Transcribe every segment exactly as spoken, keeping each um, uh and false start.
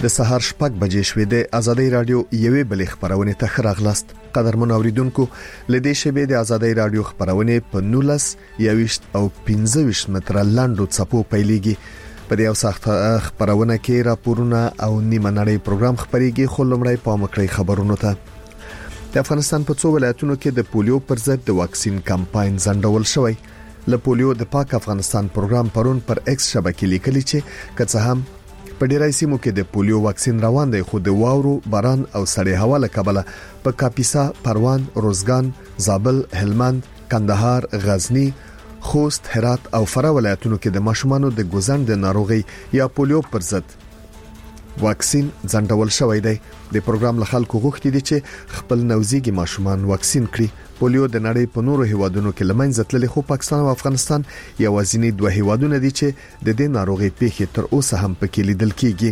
د سهار شپږ بجې شوې د ازادي رادیو یوې بلې خبرونه ته خراغلاست. قدرمن اوریدونکو، لدې شبې د ازادي رادیو خبرونه په نولس یويشت او پنځه ویشت متره لاندو څپو پیلېږي. په دې او سخت خبرونه کې راپورونه او نیمه نړۍ پروګرام خبريږي. خو لمړی پام وکړئ خبرونو ته. د افغانستان په څو ولایتونو کې د پولیو پر ضد د واکسین کمپاین ځنډول شوی. له پولیو د پاک افغانستان پروګرام پرون پر ایکس شبکې لیکلي چې که څه هم په ډیری سیمو کې د پولیو واکسین روان دی، خو د واورو، باران او سړې هوا له کبله په کاپیسا، پروان، روزګان، زابل، هلمند، کندهار، غزنی، خوست، هرات او فراه ولایتونو کې د ماشومانو د ګوزن د ناروغي یا پولیو پر ضد واکسین ځنډول شوی دی. د پروګرام له خلکو غوښتي دي چې خپل نوزيږي ماشومان واکسین کړي. پولیو د نړۍ په نورو هیوادونو کې لمنځه تللي، خو پاکستان او افغانستان یوازینی دوه هیوادونه دي چې د دې ناروغي پیښې تر اوسه هم پکې لیدل کیږي.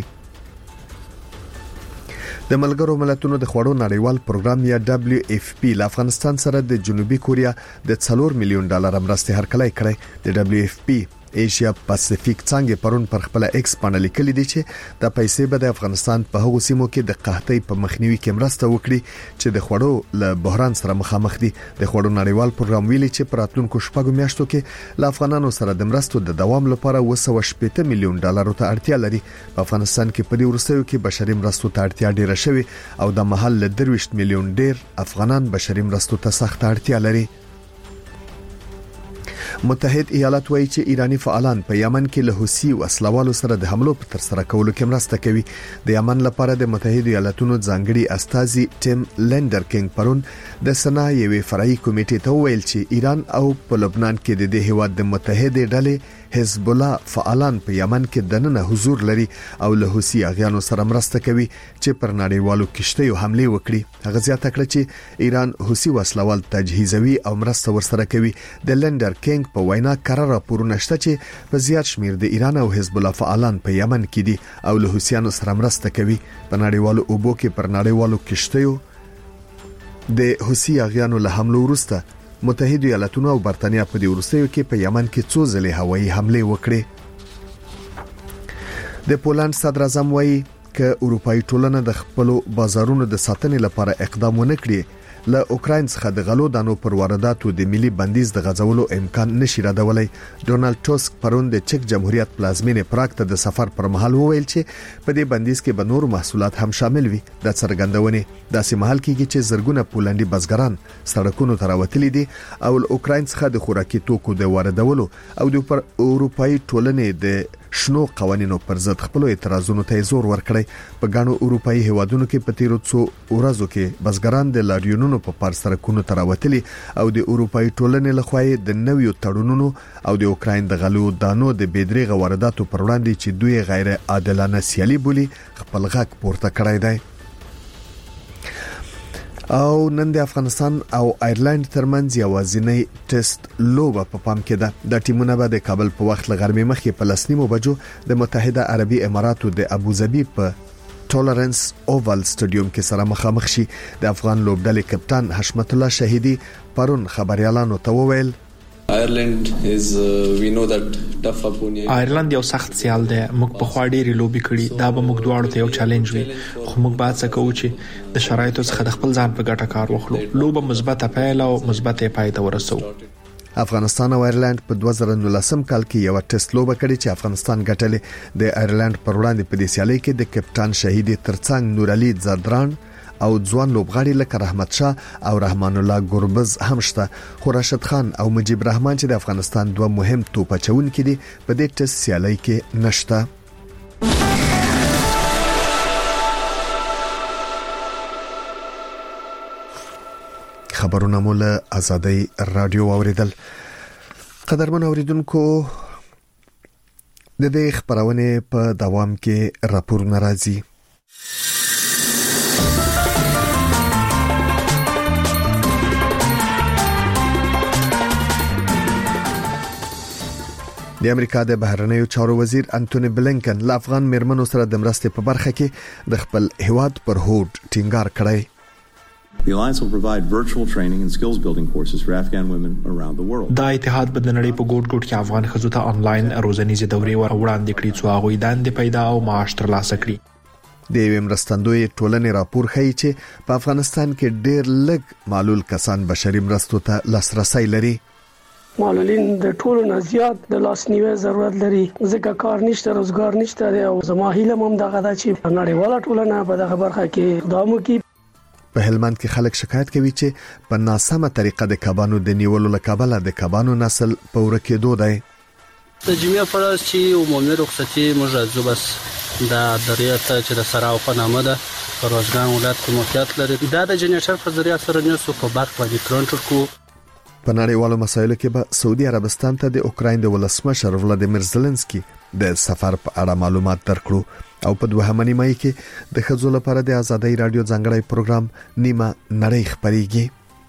د ملګرو ملتونو د خوړو نړیوال پروګرام یا دبليو اف پی له افغانستان سره د جنوبي کوریا د څلور میلیون ډالر مرستې هرکلی کړې. د دبليو اف پی ایشیا پاسفیک څنګه پرون پر خپل ایکس باندې لیکلي دي چې د پیسې به د افغانستان په هغو سیمو کې د قحطۍ په مخنیوي کې مرسته وکړي چې د خوړو له بحران سره مخامخ دي. د خوړو نړیوال پروګرام ویلي چې پر راتلونکو شپږو میاشتو کې له افغانانو سره د مرستو د دوام لپاره دوه سوه شپږ میلیون ډالر ته اړتیا لري. په افغانستان کې په دې وروستیو کې بشري مرستو ته اړتیا ډیره شوې او د محل له درويشت میلیون ډیر افغانان بشري مرستو ته سخت اړتیا لري. متحد ایالات وایي چې ایرانی فعالان په یمن کې له حوثي وسلوالو سره د حملو په تر سره کولو کې مرسته کوي. د یمن لپاره د متحد ایالاتونو ځانګړي استازي ټیم لندرکینګ پرون د سنا یوې فرعي کمیټې ته ویل چې ایران او په لبنان کې د دې هیواد د متحد ډلې حزب الله فعالان په یمن کې دننه حضور لري او له حوثي اغیانو سره مرسته کوي چې پر نړیوالو کشتیو حمله وکړي. هغه زیاته کړه چې ایران حوثي وسلوال تجهیزوي او مرسته ورسره کوي. د لندرکینګ په وینا قرار راپورونه شته چې په زیات شمیر د ایران او حزب الله فعالان په یمن کې دي او له حوثیانو سره مرسته کوي. په نړیوالو اوبو کې پر نړیوالو کشتیو د حوثي اغیانو له حمله وروسته متحد ایالاتونو او برتانیا په دې وروستیو کې په یمن کې څو ځلې هوایي حمله وکړې. د پولند صدر اعظم وایي چې اروپאי ټولنه د خپل بازارونو د ساتنې لپاره اقدام ونه کړي، له اوکراین څخه د غلو دانو پر وارداتو د ملي بندیز د غځولو امکان نشي ردولای. ډونالد ټاسک پرون د چک جمهوریت پلازمینې پراګ ته د سفر پر مهال وویل چې په دې بندیز کې به نور محصولات هم شامل وي. د څرګندونې داسې مهال کېږي چې زرګونه پولندي بزګران سړکونو ته راوتلي دي او له اوکراین څخه د خوراکي توکو د واردولو او د اروپאי ټولنې د شنو قوانینو پر ضد خپل اعتراضونو ته زور ورکړي. په ګڼو اروپאי هیوادونو کې په تیرو څو ورځو کې بزګران د لاریونونو په پار سرکونو ته راوتلي او د اروپאי ټولنې لخوا د نویو تړونونو او د اوکراین د غلو دانو د بيدریغه وارداتو پر وړاندې چې دوی غیر عادلانه سیالي بولي خپل غږ پورته کړی دی. او نن د افغانستان او ایرلند ترمنځ یوازینی ټیسټ لوبه په پام کې ده. د ټیمونو به د کابل په وخت لغرمې مخکې په لسنیمو بجو د متحده عربي اماراتو د ابوظبي په ټولرنس اووال سټډیوم کې سره مخامخ شي. د افغان لوبډلې کپټان حشمت الله شهیدی پرون خبريالانو ته وویل Ireland is uh, we know that tough opponent. ایرلند یو سخت سیال دی. موږ په خوا ډېری لوبي کړي. دا به موږ دواړو ته یو چیلنج وي، خو موږ باید څه کوو چې د شرایطو څخه د خپل ځان په ګټه کار واخلو. لوبه مثبته پیل او مثبته پای ته ورسو. افغانستان او ایرلند په دوه زره نولسم کال کې یو ټیسټ لوبه کړې چې افغانستان ګټلې. د ایرلند پر وړاندې په دې سیالي کې د کپټان شهیدی ترڅنګ نور علي زردران او ځوان لوبغاړي لکه رحمت شاه او رحمان الله ګوربز هم شته. خو راشد خان او مجيب رحمان چې د افغانستان دوه مهم توپ اچونکي دي په دې ټیسټ سیالي کې نشته. خبرونه مول ازادي رادیو اوریدل. قدرمن اوریدونکو، د دې خبرونه په دوام کې راپور ناراضي. د امریکا د بهرنیو چارو وزیر انټونی بلینکن له افغان میرمنو سره د مرستې په برخه کې د خپل هیواد پر هوډ ټینګار کړی. The alliance will provide virtual training and skills building courses for Afghan women around the world. دا اتحاد به د نړۍ په ګوټ ګوټ کې افغان ښځو ته انلاین روزنیزې دورې وړاندې کړي څو هغوی دندې پیدا او معاش ترلاسه کړي. د یو مرستندوی ټولنې راپور ښیي چې په افغانستان کې ډېر لږ معلول کسان بشري مرستو ته لاسرسي لري. معلولین د ټولو نه زیات د لاسنیوي ضرورت لري ځکه کار نشته، روزګار نشته او زما هیله هم دغه ده چې نړیواله ټولنه په دغه برخه کې اقدام وکړي. په هلمند کې خلک شکایت کوي چې په ناسمه طریقه د کبانو د نیولو لپاره د کبانو نسل په ورکېدو دی. د جمعې پر ورځ چې عمومي رخصتي موږ راځو بس د دریات چې د سراو په نامه ده په روزګان ولایت کې موقعیت لري. دا د جنریټر په ذریعہ سره نیسو په برق باندې کنټرول کوو. په نړیوالو مسایلو کې به سعودي عربستان ته د اوکراین د ولسمشر ولادیمیر زيلنسکي د سفر په اړه معلومات درکړو او په دوهمه نیمه کې د خځو لپاره د آزادۍ رادیو ځانګړی پروګرام نیمه نړۍ خبريږي.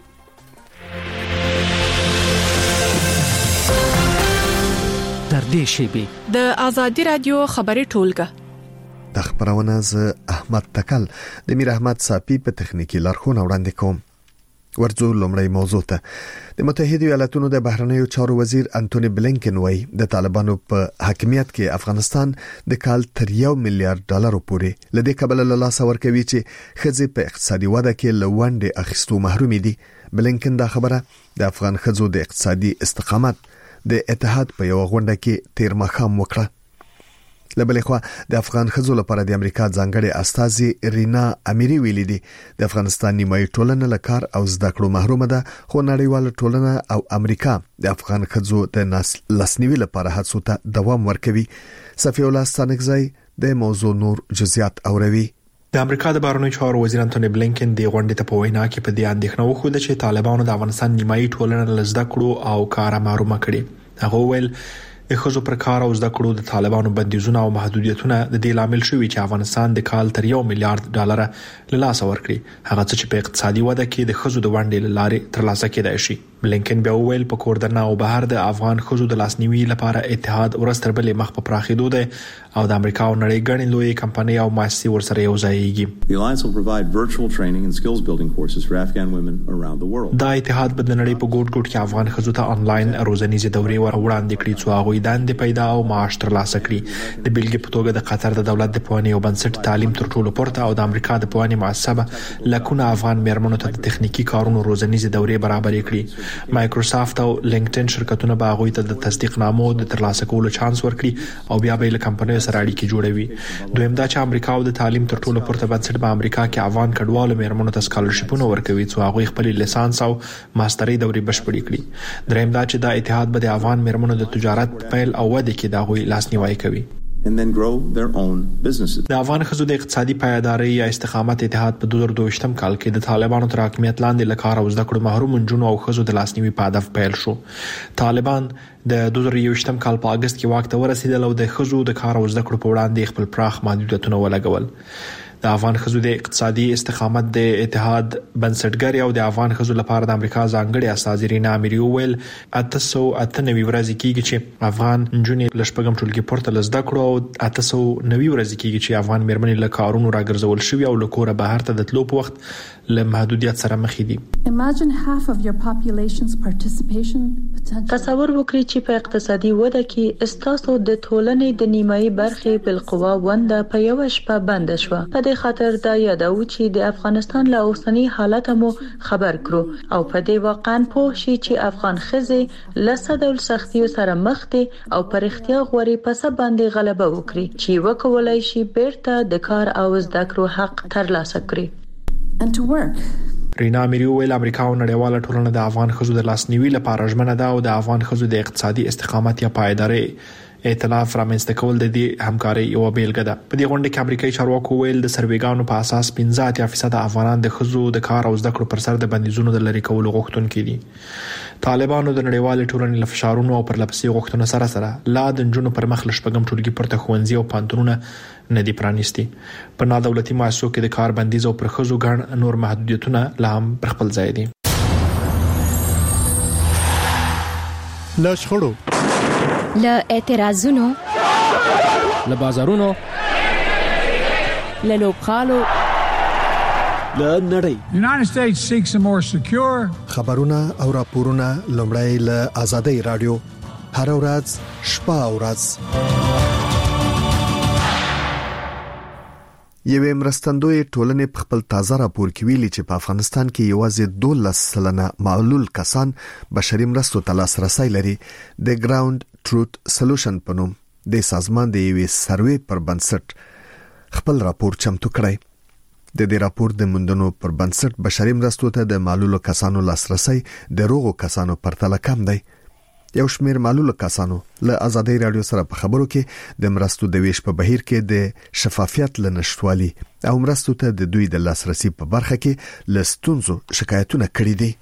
در دې شیبه د آزادۍ رادیو خبري ټولګه د خبرونه ز احمد تکل د میر احمد صافي په تخنیکی لارښوونه وړاندې کوم. ورځو لومړی موضوع ته د متحده ایالاتونو د بهرنیو چارو وزیر انټونی بلینکن وایي د طالبانو په حاکمیت کې افغانستان د کال تر یو میلیارډ ډالر پورې لدې کبل له لاس ورکوي چې خځې په اقتصادي وده کې لوندې اخیستو محروم دي. بلینکن دا خبره د افغان خځو د اقتصادي استقامت د اتحاد په یو غونډه کې تیر مخام وکړه. لبلې خو د افغان خځو لپاره د امریکا ځانګړي استاذي رینا امیری ویلي دي د افغانستان نیمایي ټولنه له کار او زده کړو محروم ده، خو نړیواله ټولنه او امریکا د افغان خځو د لاسنیوي لپاره هڅو ته دوام ورکوي. صفی الله ستانکزی د موضوع نور جزئیات اوروي. د امریکا د بهرنیو چارو وزیر انټونی بلینکن د غونډې ته په وینا کې په دې اندېښنه وښوده چې طالبانو د افغانستان نیمایي ټولنه له زده کړو او کار محروم کړي. هغه ویل د خځو پر کار او زده کړو د طالبانو بندیزونه او محدودیتونه د دې لامل شوي چې افغانستان د کال تر یو میلیارډ ډالر له لاسه ورکړي، هغه څه چې په اقتصادي وده کې د خځو د ونډې لارې ترلاسه کېدای شي. بلینکن بیا ویل په کوردنا او بهر د افغان خځو د لاسنیوي لپاره اتحاد ورستر بلې مخ په پراخېدو دی او د امریکا او نړۍ غړي لوی کمپنۍ او مؤسسې ورسره یو ځایږي. The Alliance will provide virtual training and skills building courses for Afghan women around the world. دا اتحاد به د نړۍ په ګوټ ګوټ کې افغان خځو ته انلاین روزنیزې دورې وړاندې کړي چې هغه دندې پیدا او معاش ترلاسه کړي. د بیلګې په توګه د قطر د دولت د پوهنې او بنسټ تعلیم تر ټولو پورته او د امریکا د پوهنې مؤسسه لکونه افغان میرمنو ته د تخنیکی کارونو روزنیزې دورې برابرې کړي. مایکروسافټ او لینکډین شرکتونه به هغه ته د تصدیق نامو د ترلاسه کولو چانس ورکړي او بیا به له کمپنیو سره اړیکې جوړوي. دویم دا چې امریکا او د تعلیم تر ټولو پورته بنسټ په امریکا کې افغان کډوالو میرمنو ته سکالرشیپونه ورکوي چې هغه خپل لیسانس او ماستري دورې بشپړې کړي. دریم دا چې دا اتحاد به د افغان میرمنو د تجارت پیل او وده کې دا غوي لاسنیوي کوي and then grow their own businesses. د افغان خځو د اقتصادي پایداري یا استقامت اتحاد په دوه زره دوه کال کې د طالبانو تر حکومت لاندې لکار او زده کړو محروم جنونو او خځو د لاسنیوي په هدف پیل شو. طالبان د دوه زره یو کال په اگست کې واک ته ورسېدل او د خځو د کار او زده کړو په وړاندې خپل پراخ محدودیتونه ولګول. د افغان خځو د اقتصادي استقامت د اتحاد بنسټګر او د افغان خځو لپاره د امریکا ځانګړي استاذ رینا امیری ویل اته سوه اته نوي ورځې کېږي چې افغان نجونې لشپږم ټولګي پورته لزده کړو او اته سوه نوي ورځې کېږي چې افغان میرمنې له کارونو راګرځول شوي او له کوره بهر ته د تلو په وخت له محدودیت سره مخ دي. تصور وکړئ چې په اقتصادي وده کې استاسو د ټولنې د نیمایي برخې بالقوا ونده په یو شپه بند شو. په دې خاطر دا یادو چې د افغانستان له اوسنی حالت مو خبر کړو او په دې واقعا پوه شي چې افغان خزې له صدول سختیو سره مخ دي او پر اختیار غوري پس باندې غلبه وکړي چې وکولای شي بیرته د کار او زده کړو حق ترلاسه کړي. and to work. رینا امیری ویل امریکا او نړیواله ټولنه د افغان خځو د لاسنیوي لپاره ژمنه ده او د افغان خځو د اقتصادي استقامت یا پایداري ائتلاف رامنځته کول د دې همکاري یو بیلګه ده. په دې غونډه کې امریکایي چارواکو ویل د سروېګانو په اساس پنځه اتیا فیصد افغانان د خځو د کار او زده کړو پر سر د بندیزونو د لری کولو غوښتونکي دي. طالبانو د نړیوال ټولنې له فشارونو او پر لپسې غوښتنو سره سره لا د جنونو پر مخ لشپږم ټولګي پورته ښوونځي او پانتونونه نه دي پرانیستي. په نادولتي مؤسسو کې د کار بندیز او پر خځو ګڼ نور محدودیتونه لا هم پر خپل ځای دي. له شخړو، له اعتراضونو، له بازارونو، له لوبغالو، له نړۍ. United States seeks a more secure. خبرونه او راپورونه لومړی له آزادۍ رادیو هر ورځ شپه او ورځ. یوې مرستندوی ټولنې په خپل تازه راپور کې ویلي چې په افغانستان کې یوازې دولس سلنه معلول کسان بشري مرستو ته لاسرسي لري. د ګراوند ټروت سولوشن په نوم د سازمان د یوې سروې پر بنسټ خپل راپور چمتو کړی. د دې راپور د موندنو پر بنسټ بشري مرستو ته د معلول کسانو لاسرسي د روغو کسانو پرتله کم دی. یو شمېر معلول کسانو له آزادۍ رادیو سره په خبرو کې د مرستو د ویش په بهیر کې د شفافیت لنشټوالي او مرستو ته د دوی د لاسرسي په برخه کې لستونزو شکایتونه کړي دي.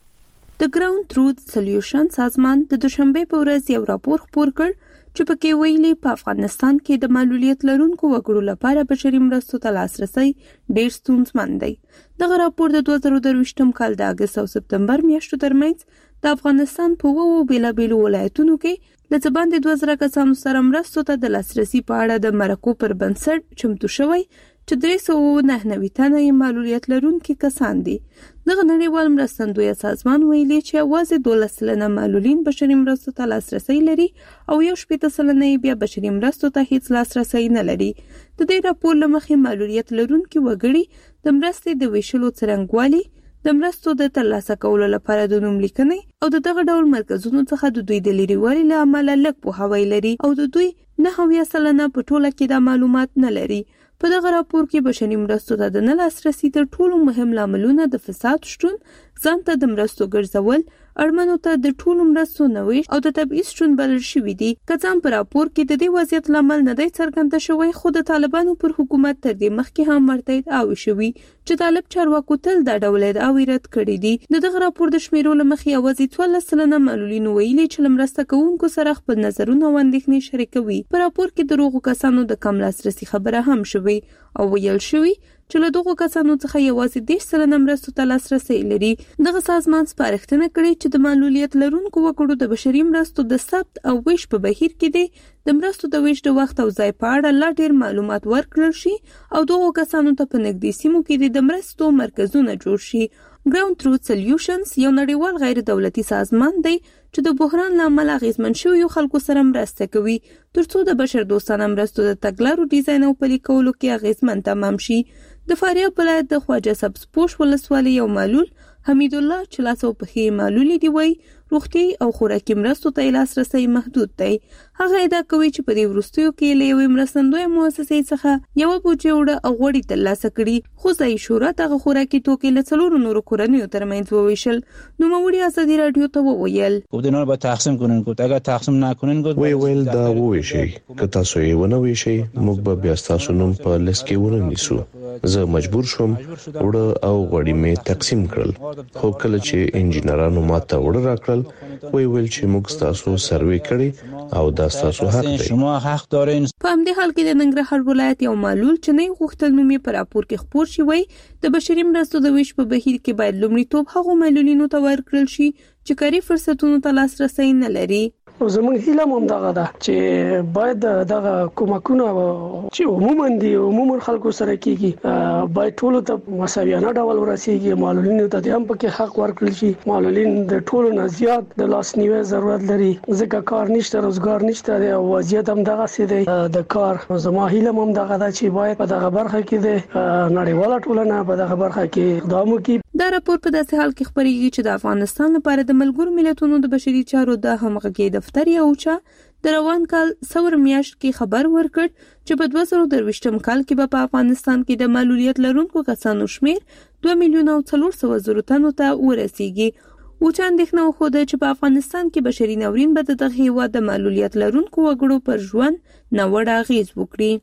د ګراوند ټروت سولوشن سازمان د دوشنبه په ورځ یو راپور خپور کړ چې پکې ویلي په افغانستان کې د معلولیت لرونکو وګړو لپاره بشري مرستو ته لاسرسي ډېر ستونزمن دی. دغه راپور د دوه زره درویشتم کال د اگست او سپتمبر میاشتو ترمنځ د افغانستان په وو بیلابیلو ولایتونو کې د ځباندې دوه زره کسانو سره مرستو ته د لاسرسي په اړه د مرکو پر بنسټ چمتو شوی چې درې سوه نهه نوي تنه یې معلولیت لرونکي کسان دي. دغه نړیوال مرستندوی سازمان ویلي چې یوازې دولس سلنه معلولین بشري مرستو ته لاسرسي لري او یو شپېته سلنه بیا بشري مرستو ته هیڅ لاسرسي نه لري. د دې راپور له مخې معلولیت لرونکي وګړي د مرستې د ویشلو څرنګوالي، د مرستو د ترلاسه کولو لپاره د نوم لیکنې او د دغه ډول مرکزونو څخه د دوی د لريوالي له امله لږ پوهاوی لري او د دوی نه اویا سلنه په ټوله کې د معلومات نه لري. په دغه راپور کې بشري مرستو ته د نه لاسرسي تر ټولو مهم لاملونه د فساد شتون، ځان ته د مرستو ګرځول، اړمنو ته د ټولو مرستو نه ویش او د تبعیض شتون بلل شوي دي. که څه هم په راپور کې د دې وضعیت لامل نه دی څرګنده شوی، خو د طالبانو پر حکومت تر دې مخکې هم مرتد اوي شوي چې طالب چارواکو تل دا ډول ادعاوې رد کړې دي. د دغه راپور د شمیرو له مخې یوازې څوارلس سلنه معلولین ویلي چې له مرسته کوونکو سره خپل نظرونه او اندېښنې شریکوي. په راپور کې د روغو کسانو د کم لاسرسي خبره هم شوې او ویل شوی چې له دغو کسانو څخه یوازې دېرش سلنه مرستو ته لاسرسي لري. دغه سازمان سپارښتنه کړې چې د معلولیت لرونکو وګړو د بشري مرستو د ثبت او ویش په بهیر کې دي د مرستو د ویش د وخت او ځای په اړه لا ډېر معلومات ورکړل شي او دغو کسانو ته په نږدې سیمو کې د مرستو مرکزونه جوړ شي. ګراوند ټروت سولوشنز یو نړیوال غیر دولتي سازمان دی چې د بحران له امله اغېزمن شویو خلکو سره مرسته کوي ترڅو د بشر دوستانه مرستو د تګلارو ډیزاین او پلي کولو کې اغېزمن تمام شي. د فاریاب ولایت د خواجه سبزپوش ولسوالۍ یو معلول حمید الله چې لاس او پښې معلولې دی وایي روغتي او خوراکي مرستو ته لاسرسي محدود دی. هغه ادعا کوي چې په دې وروستیو کې له یوې مرستندوی مؤسسې څخه یوه بوجۍ وړه او غوړي ترلاسه کړي، خو ځایي شورا دغه خوراکي توکي له څلورو نورو کورنیو ترمنځ وویشل. نوموړي ازادي راډیو ته وویل گفتن رو با تقسیم کنین، گفت اگر تقسیم نکنین گفت وی ویل دا وویشي که تاسو یې ونه ویشي موږ به بیا تاسو نوم په لیست کې ونه نیسو. زه مجبور شوم وړه او غوړي مې تقسیم کړل، خو کله چې انجینرانو ماته وړه راکړل وی ویل چې موږ تاسو سروې کړی او دا تاسو حق دی. شما حق دارین. په همدې حال کې د ننګرهار ولایت یو معلول چې نه غوښتل نوم یې په راپور کې خپور شي وایي د بشري مرستو د ویش په بهیر کې باید لومړیتوب هغو معلولینو ته ورکړل شي چې کاري فرصتونو ته لاسرسي نه لري. زموږ هیله هم دغه ده چې باید دغه کومکونه چې عموما دي عموما خلکو سره کیږي باید ټولو ته مساویانه ډول ورسیږي. معلولینو ته هم پکې حق ورکړل شي. معلولین د ټولو نه زیات د لاسنیوي ضرورت لري ځکه کار نشته، روزګار نشته او وضعیت هم دغه سي دی د کار. زما هیله هم دغه ده چې باید په دغه برخه کې د نړیواله ټولنه په دغه برخه کې اقدام وکړي. دا راپور په داسې حال کې خبرېږي چې د افغانستان لپاره د ملګرو ملتونو د بشري چارو د همغږۍ دفتر یا اوچا د روان کال څلور میاشت کې خبر ورکړ چې په دوه زره درویشتم کال کې به په افغانستان کې د معلولیت لرونکو کسانو شمیر دوه میلیونه او څلور سوه زره تنو ته ورسیږي. اوچا اندېښنه وښوده چې په افغانستان کې بشري ناورین به د دغه هېواد د معلولیت لرونکو وګړو پر ژوند ناوړه اغېز وکړي.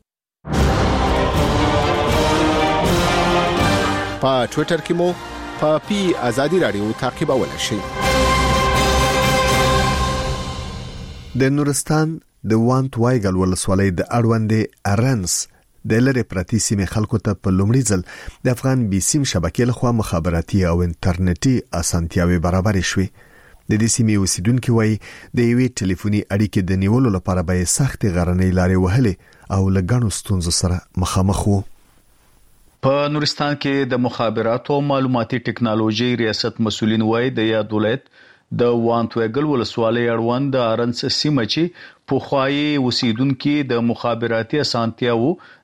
په ټویټر کې مو په پی آزادي رادیو تعقیبولای شئ. د نورستان د وانت وایګل ولسوالۍ د اړوندې ارنس د لری پرتی سیمې خلکو ته په لومړي ځل د افغان بي سیم شبکې لخوا مخابراتي او انټرنیټي اسانتیاوي برابر شوي. د دې سیمې اوسیدونکو وایي د یوې ټلیفوني اړیکې د نیولو لپاره به سخت غرنۍ لارې وهلې او لګڼو ستونزو سره مخامخ وو. په نورستان کې د مخابراتو او معلوماتي ټکنالوژي ریاست مسولین وایي د یاد ولایت د وانت ویګل ولسوالۍ اړوند د ارنس سیمه چې په خوایي اوسیدونکو د مخابراتي اسانتیاو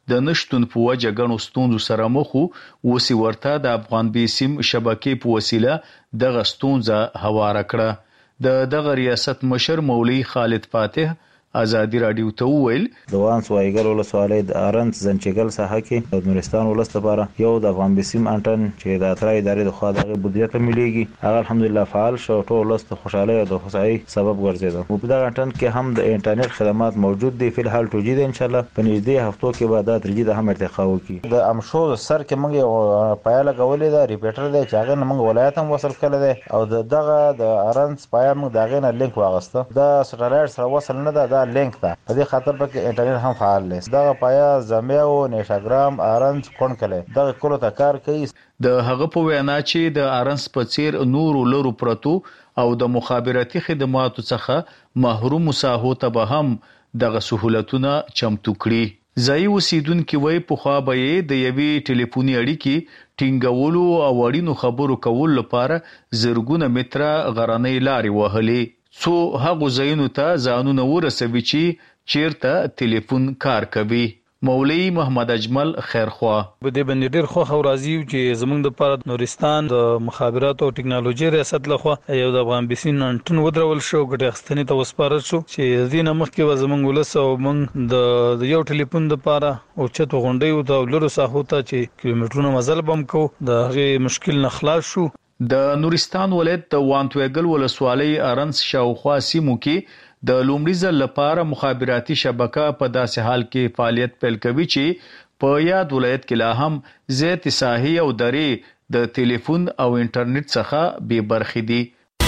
د نشټون په وجه غنو ستونزو سره مخ وو وسی ورته د افغان بیسیم شبکې په وسیله د غستونزه هواره کړه د دغه ریاست مشر مولوی خالد فاتح ازادي رادیو ته ویل د وانس وایګل ولسوالۍ د ارنت زنچګل ساحه کې د نورستان ولست لپاره یو د افغان بیسیم انټن چې د اترای ادارې د خوا دغه بودیجه ته مليږي هغه الحمدلله فعال شو ټول ولست خوشاله او د خوشحالي سبب ګرځیدل په دغه انټن کې هم د انټرنیټ خدمات موجود دي په حال توجید ان شاء الله په نږدې هفتو کې به د ترجید هم ارتقا وکړي د امشو سر کې موږ پایله غولې دا ریپیټر دی چې هغه موږ ولایت هم وصل کړل دي او دغه د ارنت پایا موږ دغه نه لینک واغسته د سټلایټ سره وصل نه ده لینک ده په دې خاطر به انټرنیټ هم فعال دی دا پایا زمیو نشاګرام ارنس کون کله دا کولو ته کار کوي د هغه په وینا چې د ارنس په څیر نور لرو پرتو او د مخابراتي خدماتو څخه محروم ساحو ته به هم دغه سہولتونه چمتو کړي ځای اوسیدونکو وای په خوا به د یوي ټلیفوني اړیکې ټینګولو او وړینو خبرو کول لپاره زرګونه متره غرانې لارې وهلې سو هغه زینو ته ځانونه ورسوي چې چیرته ټلیفون کار کوي مولوی محمد اجمل خیرخوا په دې باندې ډیر خو راضی چې زمونږ د پاره نورستان د مخابرات او ټکنالوژي ریاست لخوا یو د افغان بیسین انټن ودرول شو ګټه اخستنی ته وسپارل شو چې دینه مخکې و زمونږ ولس او موږ د یو ټلیفون د پاره او چته غونډي او د لورو ساحو ته چې کیلومترونو مزل بم کو د هغه مشکل نه خلاص شو د نورستان ولایت د وانتویګل ولسوالۍ ارنس شاوخوا سیمو کې د لومړي ځل لپاره مخابراتي شبکه په داسې حال کې فعالیت پیل کوي چې په یاد ولایت کې لا هم زیات ساحې او درې د ټلیفون او انټرنیټ څخه بې برخې دي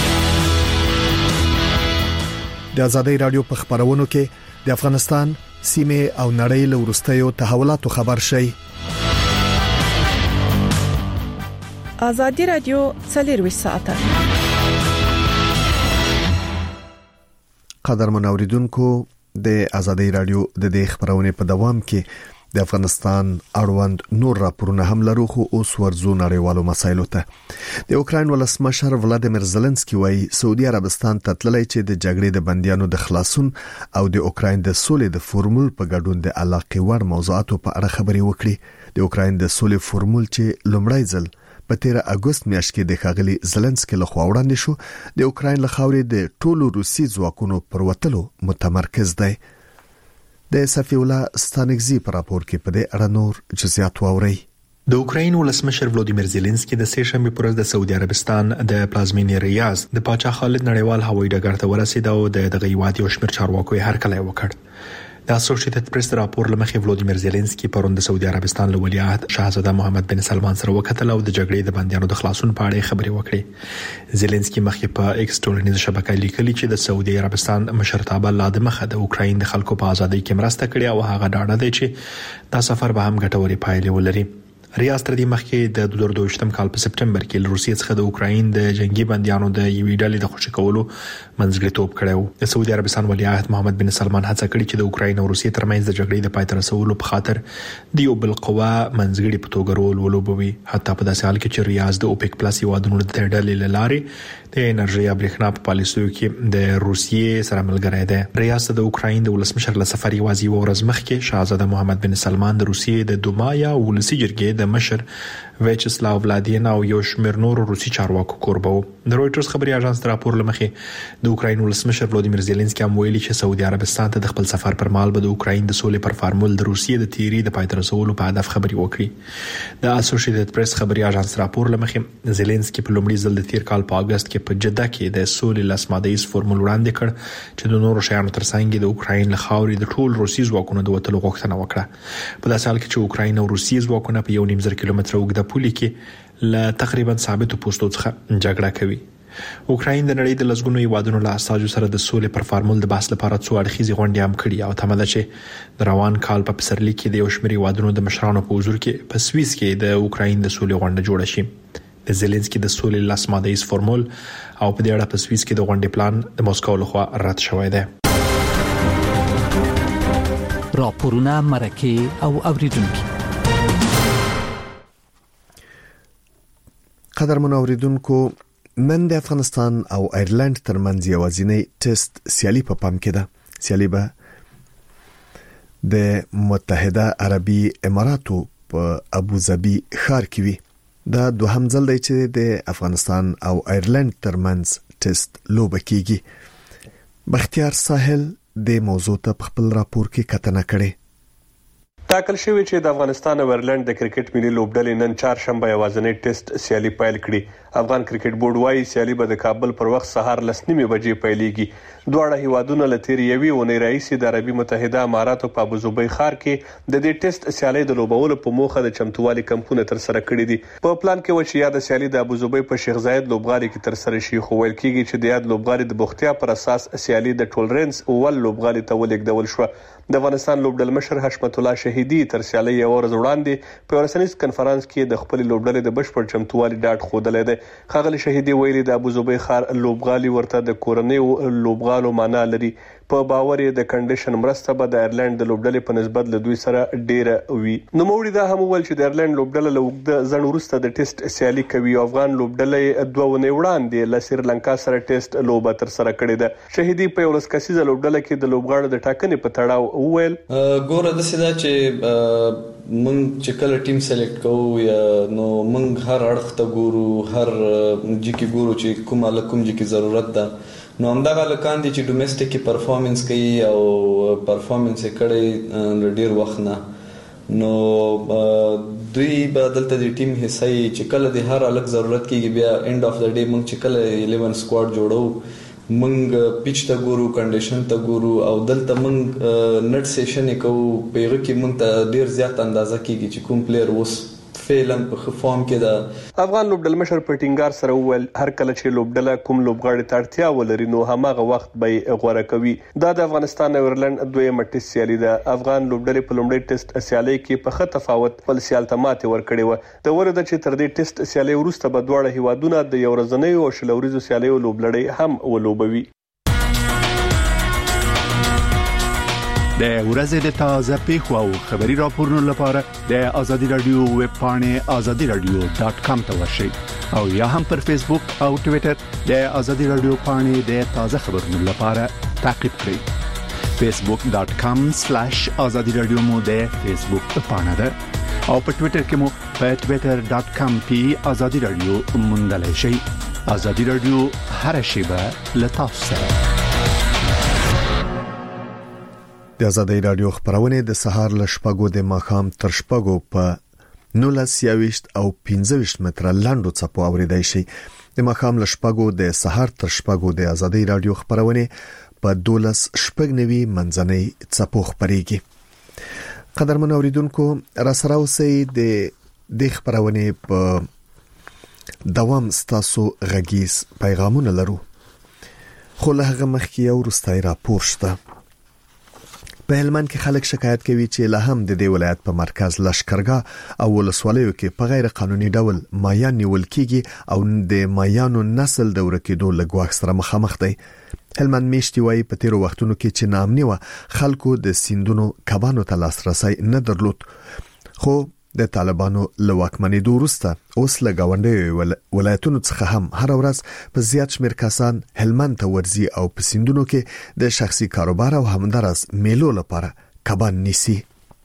د ازادي رادیو په خبرونو کې د افغانستان سیمه او نړۍ له ورستیو تحولاتو خبر شي ازادي رادیو څلور ساعته قدرمن اوریدونکو د ازادي رادیو د دې خبرونه په دوام کې د افغانستان اړوند نور راپورونه هم لرو خو اوس ورزو نړیوالو مسایلو ته د اوکراین ولسمشر ولادیمیر زيلنسکي وايي سعودي عربستان ته تللی چې د جګړې د بنديانو د خلاصون او د اوکراین د سولې د فورمول په ګډون د علاقې وړ موضوعاتو په اړه خبري وکړي د اوکراین د سولې فورمول چې لومړی ځل په تیر اگست میاشت کې د خاغلی زيلنسکي له خوا وړاندې شو د اوکراین له خاورې د ټولو روسي ځواکونو پر وتلو متمرکز دی د صفی الله ستانګزي پر راپور کې په دې اړه نور جزئیات واوري د اوکراین ولسمشر ولادیمیر زيلنسکي د سه شنبه پر ورځ د سعودي عربستان د پلازمینې ریاض د پاچا خالد نړیوال هوایي ډګر ته ورسید او د دغه هیواد یو شمېر چارواکو یې هرکلی وکړ د اسوسییټډ پریس راپور لمخې ولادیمیر زيلنسکي پرون د سعودي عربستان له ولیعهد شاهزاده محمد بن سلمان سره وکتل او د جګړې د بندیانو د خلاصون په اړه خبري وکړې زيلنسکي مخکې په ایکس ټولنیزه شبکه لیکلي چې د سعودي عربستان مشرتابه لا د مخه د اوکراین د خلکو په ازادۍ کې مرسته کړې او هغه ډاډه دی چې دا سفر به هم ګټوري پایلې ولري ریاض تر دې مخکې د دوه زره دوه کال په سپټمبر کې روسیې څخه د اوکراین د جنگي بنديانو د یوې ډلې د خوشی کولو منځګړیتوب کړو د سعودي عربستان ولیعهد محمد بن سلمان هڅه کړې چې د اوکراین او روسیې ترمنځ د جګړې د پای ته رسولو په خاطر د یو بل قوا منځګړي په توګه رول ولوبوي حتی په داسې حال کې چې ریاض د اوپک پلس یوادونو د ډلې لارې د انرژي او برېښنا په پالیسیو کې د روسیې سره ملګری دی ریاض د اوکراین د ولسمشر له سفر یوازې یو ورځ مخکې شاهزاده محمد بن سلمان د روسیې د دومایا ولسی جرګې د مشر ویچسلاو ولادین او یو شمېر نور روسي چارواکو کوربو د رويټرز خبري اژانس راپور لمخې د اوکراین ولسمشر ولادیمیر زيلنسکي هم ویلي چې سعودي عربستان ته د خپل سفر پر مهال به د اوکراین د سولې پر فارمول د روسیې د تیری د پای ته رسولو په هدف خبري وکړي د اسوسییټډ پریس خبري اژانس راپور لمخې زيلنسکي په لومړي ځل د تیر کال په اگست کې په جده کې د سولې لاسمادیز فورمول وړاندې کړ چې د نورو شیانو ترڅنګ د اوکراین له خاورې د ټول روسي ځواکونو د وټلو غوښتنه وکړه په داسې حال کې چې اوکراین او روسي ځواکونه په یو نیم زر کیلومتر اوږده پولې کې ل تقریبا ثابت پوسټو څخه جګړه کوي اوکراین د نړۍ د لسګونو هیوادونو له اساسو سره د سولې پر فارمول د بحث لپاره څو اړخیزې غونډې هم کړې او تمه ده چې د روان کال په پسرلي کې د یو شمېر هیوادونو د مشرانو په حضور کې په سویس کې د اوکراین د سولې غونډه جوړه شي د زيلنسکي د سولې لاسمادیز فورمول او په دې اړه په سویس کې د غونډې پلان د موسکو لخوا رد شوی دی راپورونه مرکه او اوریدونکو قدرمن اوریدونکو نن د افغانستان او ایرلند ترمنځ یوازینی ټیسټ سیالي په پام کې ده سیالي به د متحده عربي اماراتو په ابوظبي ښار کې وي. دا دوهم ځل دی چې د افغانستان او ایرلند ترمنځ ټیسټ لوبه کیږي. بختیار ساحل د موضوع ته خپل راپور کې کتنه کړې. تاکل شوی چې د افغانستان او ایرلند د کرکټ ملي لوبډلې نن چهارشنبه یوازینی ټیسټ سیالي پیل کړي. افغان کرکټ بورډ وايي سیالي به د کابل پر وخت سهار لس نیمې بجې پیلېږي. دواړه هیوادونه له تیرې یوې اونۍ راهیسې د عربي متحده اماراتو په ابوظبي ښار کې د دې ټیسټ سیالي د لوبولو په موخه د چمتووالي کمپونه تر سره کړي دي. په پلان کې و چې یاد سیالي د ابوظبي په شیخ زاید لوبغالي کې تر سره شي، خو ویل کېږي چې د یاد لوبغالي د بوختیا پر اساس سیالي د ټولرنس اول لوبغالي ته ولېږدول شو. د افغانستان لوبډل مشر حشمت الله شهیدي تر سیالي یو ورځ وړاندې په رسنیز کنفرانس کې د خپل لوبډلې د بشپړ چمتووالي ډاډ خوده دی. خغلی شهیدي ویلي د ابوظبي ښار لوبغالي ورته د کورنۍ لوبغالو معنا لري. په باور یې د کنډیشن مرسته به د ایرلند د لوبډلې په نسبت له دوی سره ډیره وي. نو موړي دا هم ویل چې د ایرلند لوبډله له وګړه ځن وروسته د ټیسټ سیالي کوي. افغان لوبډله دوه ونې وړاندې له سریلانکا سره ټیسټ لوبه تر سره کړې ده. شهیدي په یو لس کسیزه لوبډله کې د لوبغاړو د ټاکنې په تړاو وویل ګوره د سیدا چې مونږ چې کله ټیم سلیکټ کوو یا نو مونږ هر اړخ ته ګورو، هر جکی ګورو چې کومه لکم جکی ضرورت ده. نو همدغه لکان دي چې ډومېسټک کې پرفارمنس کوي او پرفارمنس یې کړی ډیر وخت نه. نو دوی به دلته د ټیم حصہ چې کله د هر الګ ضرورت کېږي بیا اند اف د ډے مونږ چې کله الیون سکواډ جوړو مونږ پیچ ته ګورو، کنډیشن ته ګورو او دلته مونږ نټ سیشن کوو. پیغه کې مونږ ته ډیر زیات اندازه کېږي چې کوم پلیر اوس فعلا په فارم کې ده. افغان لوبډل مشر په ټینګار سره وویل هر کله چې لوبډله کوم لوبغاړي ته اړتیا ولري نو هماغه وخت به غوړه کوي. دا د افغانستان او ایرلند دویمه ټیسټ سیالي ده. افغان لوبډلې په لومړي ټیسټ سیالي کې په ښه تفاوت خپل سیال ته ماتې ورکړې وه. د ورته چې تر دې ټیسټ سیالي وروسته به دواړه هیوادونه د یو ورځنۍ او شلوريزو سیالیو لوبلړۍ هم ولوبوي. د ورځې د تازه پیښو او خبري راپورونو لپاره د ازادي رادیو ویب پاڼه ازادي رادیو ډاټ کام ته ورشئ او یا هم پر فیسبوک او ټوئیټر د ازادي رادیو پاڼه د تازه خبرونو لپاره تعقیب کړئ. فیسبوک ډاټ کام سلیش ازادي رادیو مو د فیسبوک پاڼه ده او په ټوئیټر کې مو په ټوئیټر ډاټ کام پی ازادي رادیو موندلای شئ. ازادي رادیو هر شیبه له تاسو سره. د ازادي رادیو خبرونه د سهار ل شپږو د ماخام تر شپږو په نولس یاويشت او پنځه ویشت متره لاندو څپو اوریدای شي. د ماخام ل شپږو د سهار تر شپږو د ازادي رادیو خبرونه په دولس شپږ نوي منځنۍ څپو خبريږي. قدرمن اوریدونکو را سره اوسئ د د خبرونه په دوام ستاسو غږیز پیغامونه لرو. خو له هغه مخکې یو رستای راپور شته. په هلمند کې خلک شکایت کوي چې له هم د دې ولایت په مرکز لشکرګاه او ولسوالیو کې په غیر قانوني ډول مایان نیول کیږي او د مایانو نسل د ورکېدو لګواښ سره مخامخ دی. هلمند میشتي وايي په تیرو وختونو کې چې نامني و خلکو د سیندونو کبانو ته لاسرسي نه درلود، خو د طالبانو له واکمنۍ وروسته اوس له گاونډي ولایتونو څخه هم هر ورځ په زیات شمېر کسان هلمند ته ورځي او په سیندونو کې د شخصي کاروبار او همدارس میلو لپاره کبان نیسي.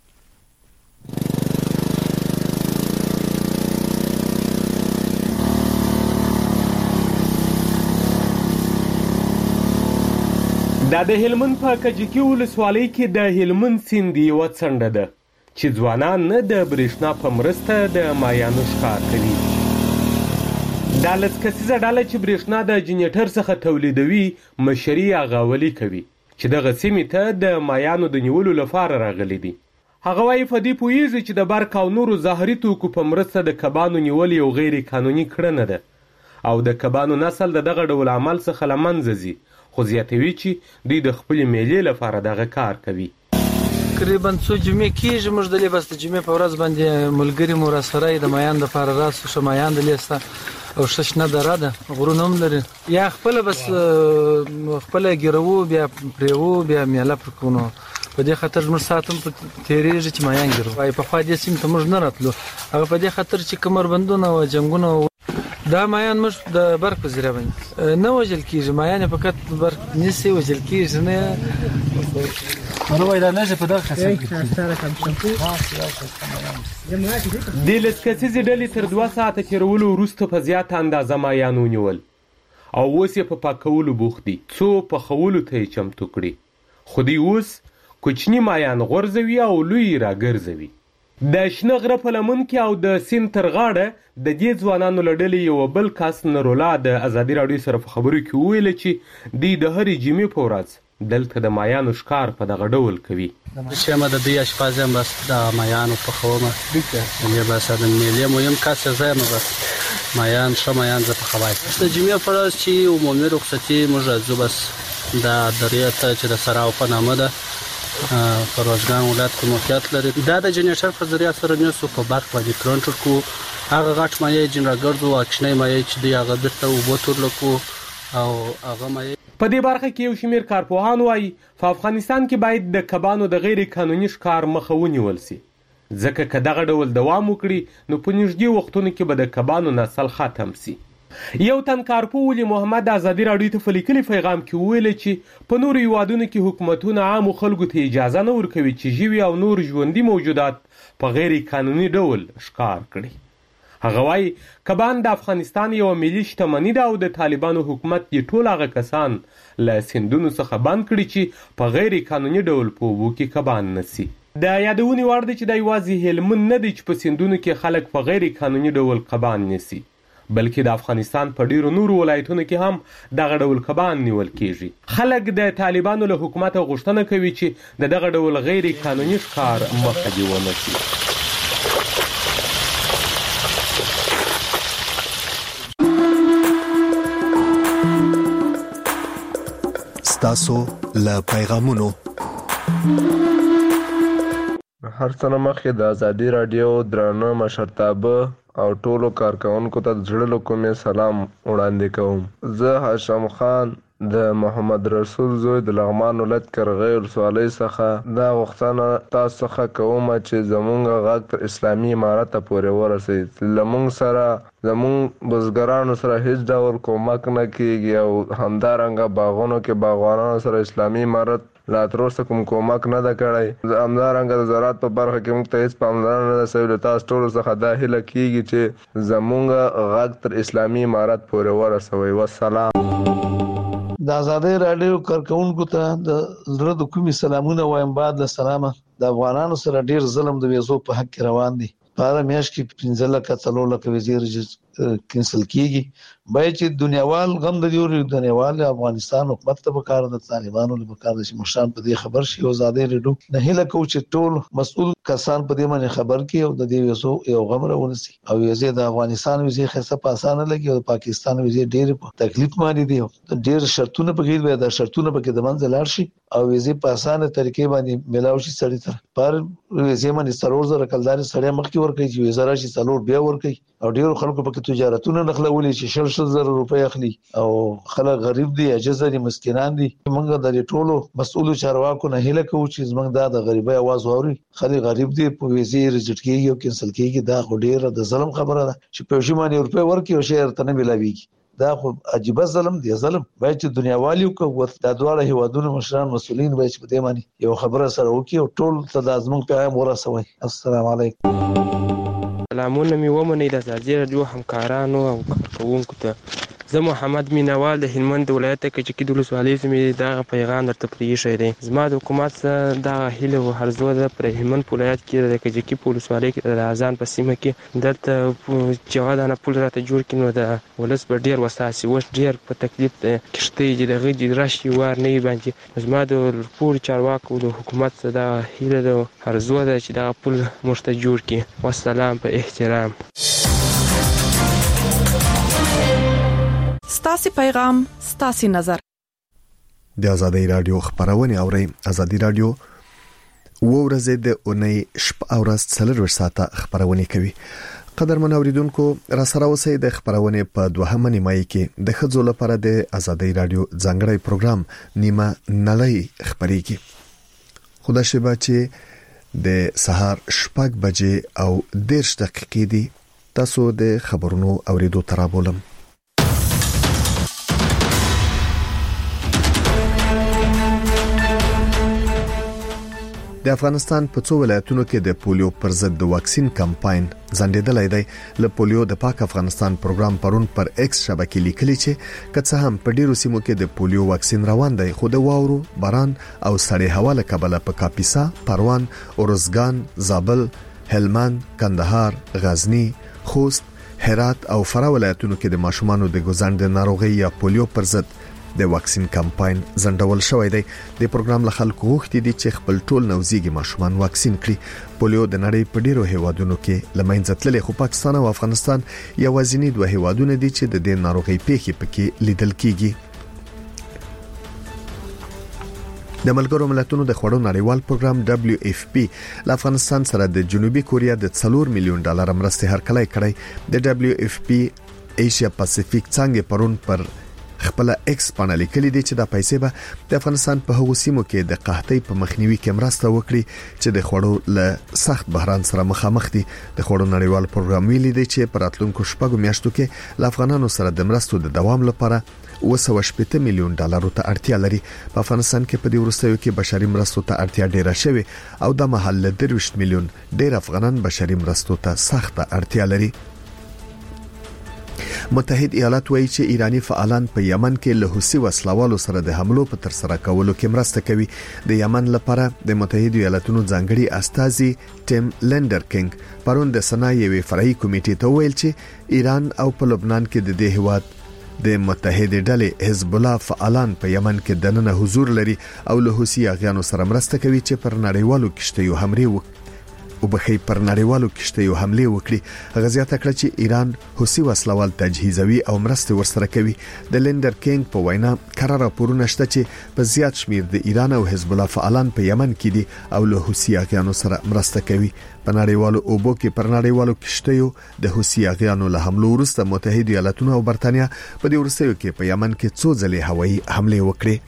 دا د هلمند په کجکی ولسوالۍ کې د هلمند سیند یو څنډه ده چې ځوانان نه د برېښنا په مرسته د مایانو ښکار کوي. دا لس کسیزه ډله چې برېښنا د جنریټر څخه تولیدوي مشري اغاولي کوي چې دغه سیمې ته د مایانو د نیولو لپاره راغلي دي. هغه وايي په دې پوهیږي چې د برق او نورو زهري توکو په مرسته د کبانو نیول یو غیر قانوني کړنه ده او د کبانو نسل د دغه ډول عمل څخه له منځه ځي، خو زیاتوي چې دوی د خپلې میلې لپاره دغه کار کوي. تقریبا څو جمعې کېږي موږ دلې بس د جمعې په ورځ باندې ملګري مو راسره د مایان دپاره راسو ښه مایان دلې سته او ښه شنه دره ده غرونه هم لري. یا خپله بس خپله ګیروو بیا پرېوو بیا میله پر کوو. نو په دې خاطر زموږ ساعت هم تېرېږي چې مایان ګیرو. وایي پخوا دې سیمې ته موږ نه راتلو، هغه په دې خاطر چې کمربندونه او جنګونه دا مایان مش د برق په ذریعہ باندې نه وجل کیږي مایان فقط برق نسی وجل کیږي نه نو وای دا نه په دغه خاصه د لسکسیزې ډلې تر دوه ساعته تیرولو وروسته په زیاته اندازه مایان ونیول او اوس یې په پاکولو بوخت دي څو پخولو ته یې چمتو کړي خو دوی اوس کوچني مایان غورځوي او لوی راګرځوي د شنه غره په لمن کې او د سیند تر غاړه د دې ځوانانو له ډلې یو بل کس نرولا د ازادي راډیو سره په خبرو کې وویل چې دوی د هرې جمعې په ورځ دلته د مایانو ښکار په دغه ډول کوي چې ما د دوی اشپاز یم بس د مایانو پخومه یې بس د میلې مهم کس زم بس مایان ښه مایان زه پخوای د جمعې په ورځ چې عمومي رخصتي موږ راځو بس د دریا ته چې د سراو په نامه ده په روزګان ولایت کې موقعیت لري دا د جنریټر په ذریعہ سره نیسو په برق باندې کرنټ کو هغه غټ مایع جنراګرځو اکشنې مایع چې دی هغه بیرته وبوتور لکو او هغه مایع په دې برخه کې یو شمېر کارپوهان وایي په افغانستان کې باید د کبانو د غیر قانوني ښکار مخه ونیول شي ځکه که دغه ډول دوام وکړي نو په نږدې وختونو کې به د کبانو نسل ختم شي یو تن کارپو ولی محمد ازادي راډیو ته په لیکلي پیغام کې وویل چې په نورو هیوادونو کې حکومتونه عامو خلکو ته اجازه نه ورکوي چې ژوي او نور ژوندي موجودات په غیر قانوني ډول ښکار کړي هغه وایي کبان د افغانستان یو ملي شتمني ده او د طالبانو حکومت یې ټول هغه کسان له سیندونو څخه بند کړي چې په غیر قانوني ډول په اوبو کې کبان نیسي د یادونې وړ دی چې دا یوازې هلمند نه دی چې په سیندونو کې خلک په غیر قانوني ډول کبان نیسي بلکې د افغانستان په ډیرو نورو ولایتونو کې هم دغه ډول کبان نیول کیږي خلک د طالبانو له حکومت غوښتنه کوي چې د دغه ډول غیر قانوني ښکار مخه دې ونیسي ستاسو له پیغامونو هر څه نه مخکې د ازادي راډیو درانه مشرتابه او ټولو کارکونکو ته د زړه له کومې سلام وړاندې کوم زه هاشم خان د محمد رسول زوی د لغمان ولایت کرغی ولسوالۍ څخه دا غوښتنه تاسو څخه کوم چې زموږ غږ تر اسلامي امارت پورې ورسوي زموږ سره زموږ بزګرانو سره هیڅ ډول کومک نه کیږي او همدارنګه باغونو کې باغوانانو سره اسلامي امارت لا تر اوسه کوم کومک نه ده کړی همدارنګه د زراعت په برخه کې موږ ته هیڅ پاملرنه نه ده شوې له تاسو ټولو څخه دا هیله کیږي چې زموږ غږ تر اسلامي امارت پورې ورسوئ والسلام د ازادي راډیو کارکونکو ته د زړه د کومې سلامونه وایم بعد له سلامه د افغانانو سره ډیر ظلم د ویزو په حق کې روان دي په هر میاشت کې پنځه لکه څلور لکه ویزې کینسل کیږي باید چې دنیاوال غم د دیوري دنیاوال افغانستان حکومت ته پکار د طالبانو له پکار د مشران په دې خبر شي او ازادي راډیو نه هله کو چې ټول مسؤل کسان په دې باندې خبر کړي او د دې ویزو یو غم راونسي او ویزې د افغانستان ویزې خاصه په اسانه لګي او د پاکستان ویزې ډېر په تکلیف باندې دي ډېر شرطونه پکې وي دا شرطونه پکې د منځ لاړ شي او ویزې په اسانه طریقې باندې ملاوي شي سړی تر پر ویزې باندې څلور زره کلداري سړی مخکې ورکړي چې ویزه راشي څلور بیا ورکړي او ډېر خلکو پکې تجارتونه نخلولي چې شل شل زره روپۍ اخلي او خلک غریب دي عاجز دي مسکینان دي موږ د ټولو مسؤلو چارواکو نه هیله کوو چې زموږ د غریبۍ आवाज واوري خلک غریب دي په ویزې ريجکټ کیږي او کینسل کیږي دا ډېر د ظلم خبره ده چې په شیمانه روپۍ ورکړي او شهر ته نه ملاويږي دا خو عجیب ظلم دی ظلم باید چې دنیا والیو کو د دواړه هیوادونو مشران مسؤلین باید په دې معنی یو خبره سره وکړي او ټول ته د ازمن پیغام ورسوي السلام علیکم سلامونه می ومنئ د ازادي راډیو همکارانو او کارکونکو ته زه محمد مینوال د هلمند ولایت کچکي د ولسوالۍ زمې دغه پیغام درته پرېښی دی زما د حکومت څخه دغه هیله او هرزو ده پر هلمند ولایت کې د کچکي په ولسوالۍ کې د اذان په سیمه کې دلته چې هغه دانه پل راته جوړ کړي نو د ولس به ډېر وساسي اوس ډېر په تکلیف کښتۍ چې د هغې چې راشي وار نه وي باندې زما د ټولو چارواکو د حکومت څخه دغه هیله ده هرزو ده چې دغه پل موږ ته جوړ کړي والسلام په احترام ستاسو پیغام ستاسو نظر د ازادي راډیو خبرونه اوري ازادي راډیو ورځې د اونۍ شپ اورس څلور ساعته خبرونه کوي قدرمن اوریدونکو را سره اوسئ د خبرونه په دوهمه نیمه کې د خځو لپاره د ازادي راډیو ځانګړی پروګرام نیمه نلۍ خبريږي خدا شبا چې د سهار شپږ بجې او دیرش دقیقې دي تاسو د خبرونو اوریدو ترابولم. د افغانستان په څو ولایتونو کې د پولیو پر ضد د واکسین کمپاین ځنډیدلای دی. له پولیو د پاک افغانستان پروګرام پرون پر ایکس شبکې لیکلي چې کڅه هم په ډیرو سیمو کې د پولیو واکسین روان دی، خو د واورو، باران او سړې هوا له کبله په کاپیسا، پروان، اورزګان، زابل، هلمند، کندهار، غزنی، خوست، هرات او فراه ولایتونو کې د ماشومانو د ګوزند ناروغي یا پولیو پر ضد د واکسین کمپاین زندول شوې دی. د پروګرام له خلکو غوښتي دي چې خپل ټول نوزيږي ماشومان واکسین کړي. پولیو د نړۍ په ډیرو هیوادونو کې لمنځه تللې، خو پاکستان او افغانستان یوازینی دوه هیوادونه دي چې د دې ناروغي پیښې پکې لیدل کیږي. د ملګرو ملتونو د خوړو نړیوال پروګرام دبليو اف پی له افغانستان سره د جنوبي کوریا د څلور میلیون ډالر مرستې هرکلی کړی. د دبليو اف پی ایشیا پاسفیک څنګه پرون پر خپل ایکس باندې لیکلي دي چې د پیسې به د افغانستان په هغو سیمو کې د قحطۍ په مخنیوي کې مرسته وکړي چې د خوړو له سخت بحران سره مخامخ دي. د خوړو نړیوال پروګرام ویلي دی چې په راتلونکو شپږو میاشتو کې له افغانانو سره د مرستو د دوام لپاره اوه سوه شپږ میلیون ډالر ته اړتیا لري. په افغانستان کې په دې وروستیو کې بشري مرستو ته اړتیا ډیره شوې او د محل له درویشت میلیون ډیر افغانان بشري مرستو ته سخت اړتیا لري. متحد ایالات وایي چې ایرانی فعالان په یمن کې له حوثي وسلوالو سره د حملو په تر سره کولو کې مرسته کوي. د یمن لپاره د متحد ایالاتونو ځانګړي استازي ټیم لندرکینګ پرون د سنا یوې فرعي کمیټې ته ویل چې ایران او په لبنان کې د دې هیواد د متحد ډلې حزب الله فعالان په یمن کې دننه حضور لري او له حوثي اغیانو سره مرسته کوي چې پر نړیوالو کشتیو حمله وکړي او بخې پر نړیوالو کشتیو حمله وکړي. غزيات کړ چې ایران حوثي وسلوال تجهیزوي او مرسته ورسره کوي. د لندر کینګ په وینا قرار راپورونه شته چې په زیات شمیر د ایران او حزب الله فعالان په یمن کې دي او له حوثي اغیانو سره مرسته کوي. په نړیوالو اوبو کې پر نړیوالو کشتیو د حوثي اغیانو له حملو وروسته متحد ایالاتونه او برتانیا په دې ورسېو کې په یمن کې څو ځلې هوایي حمله وکړي.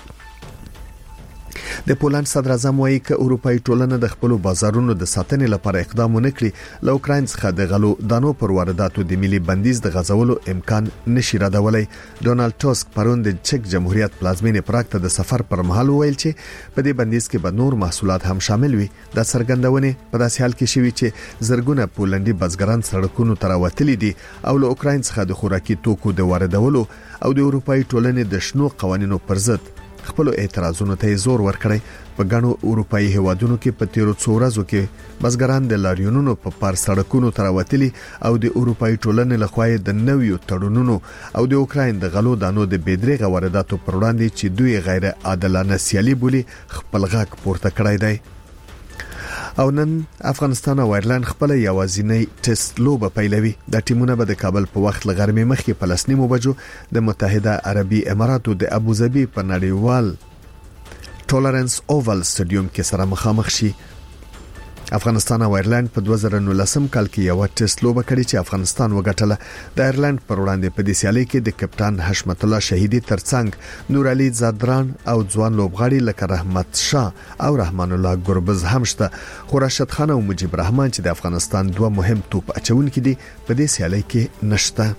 د پولند صدر اعظم وایي چې اروپאי ټولنه د خپل بازارونو د ساتنې لپاره اقدام ونکړي. له اوکراین څخه د غلو دانو پر وارداتو د ملي بندیز د غځولو امکان نشي ردولای. ډونالد ټاسک پرون د چک جمهوریت پلازمینې پراګ ته د سفر پر مهال ویل چې په دې بندیز کې به نور محصولات هم شامل وي. د څرګندونې په داسې حال کې شوی چې زرګونه پولندي بزګران سړکونو ته راوتلي دي او له اوکراین څخه د خوراکي توکو د واردولو او د اروپאי ټولنې د شنو قوانینو پر ضد خپل اعتراضونو ته زور ورکړی. په غنو اروپאי هیوادونو کې په تیرو څو ورځو کې بزګران د لاریونونو په پار سړکونو تراوتلي او د اروپאי ټولنې لخوا د نویو تړونونو او د اوکراین د غلو دانو د بيدرغه وارداتو پر وړاندې چې دوی غیر عادلانه سیالي بولي خپل غاک پورته کړی دی. او نن افغانستان او ایرلند خپل یوازینی ټیسټ لوبه پیلوي. د ټیمونه به د کابل په وخت لغرمې مخکې په لسنیمو بجو د متحده عربي اماراتو د ابوظبي په نړیوال ټولرنس اوval سټډیوم کې سره مخامخ شي. افغانستان او ایرلند په دوه زره نولسم کال کې یو ټیسټ لوبه کړې چې افغانستان وګټله. د ایرلند پر وړاندې په دې سیالي کې د کپټان حشمت الله شهیدی ترڅنګ نور علي زادران او ځوان لوبغاړي لکه رحمت شاه او رحمان الله ګربز هم شته. خو راشد خان او مجيب رحمان چې د افغانستان دوه مهم توپ اچونکي دي په دې سیالي کې نشته.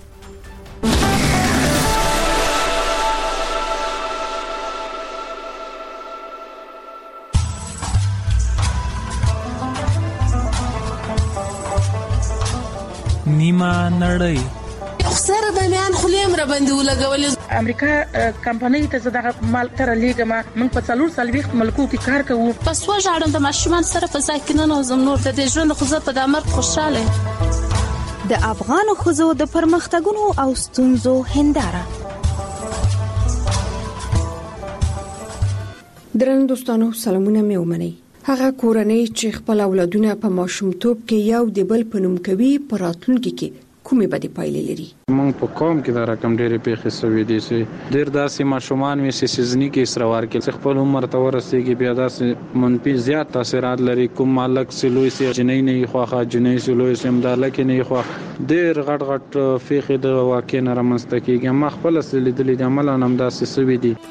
نیمه نړۍ سره د میان خلیم را باندې ولګول. امریکا کمپنۍ ته زده مال تر لیګما موږ په څلور سلويخت ملکو کې کار کوو. پس وژاړم د ماشومان سره په ځای کې نه نوزم نور د دې ژوند خو زه په دامر خوشاله. د افغان خزو د پرمختګونو او ستونزو هنداره. درنو دوستانو سلامونه مې ومنئ. هغه کورنۍ چې خپل اولادونه په ماشومتوب کې یو د بل په نوم کوي په راتلونکي کې کومې بدې پایلې لري. موږ په قوم کې دا رقم ډېرې پیښې سوي دي چې ډېر داسې ماشومان وي چې سيزني کې اسروار کې خپل عمر ته ورسېږي بیا داسې منفي زیات تاثیرات لري. کوم مالک سلوي سي جنۍ نه خوخه جنۍ سلوي سم دالک نه خوخه ډېر غټ غټ پیښې د واقع نه رامنځته کیږي. ما خپل لیدلې د عمل نام داسې سوي دي.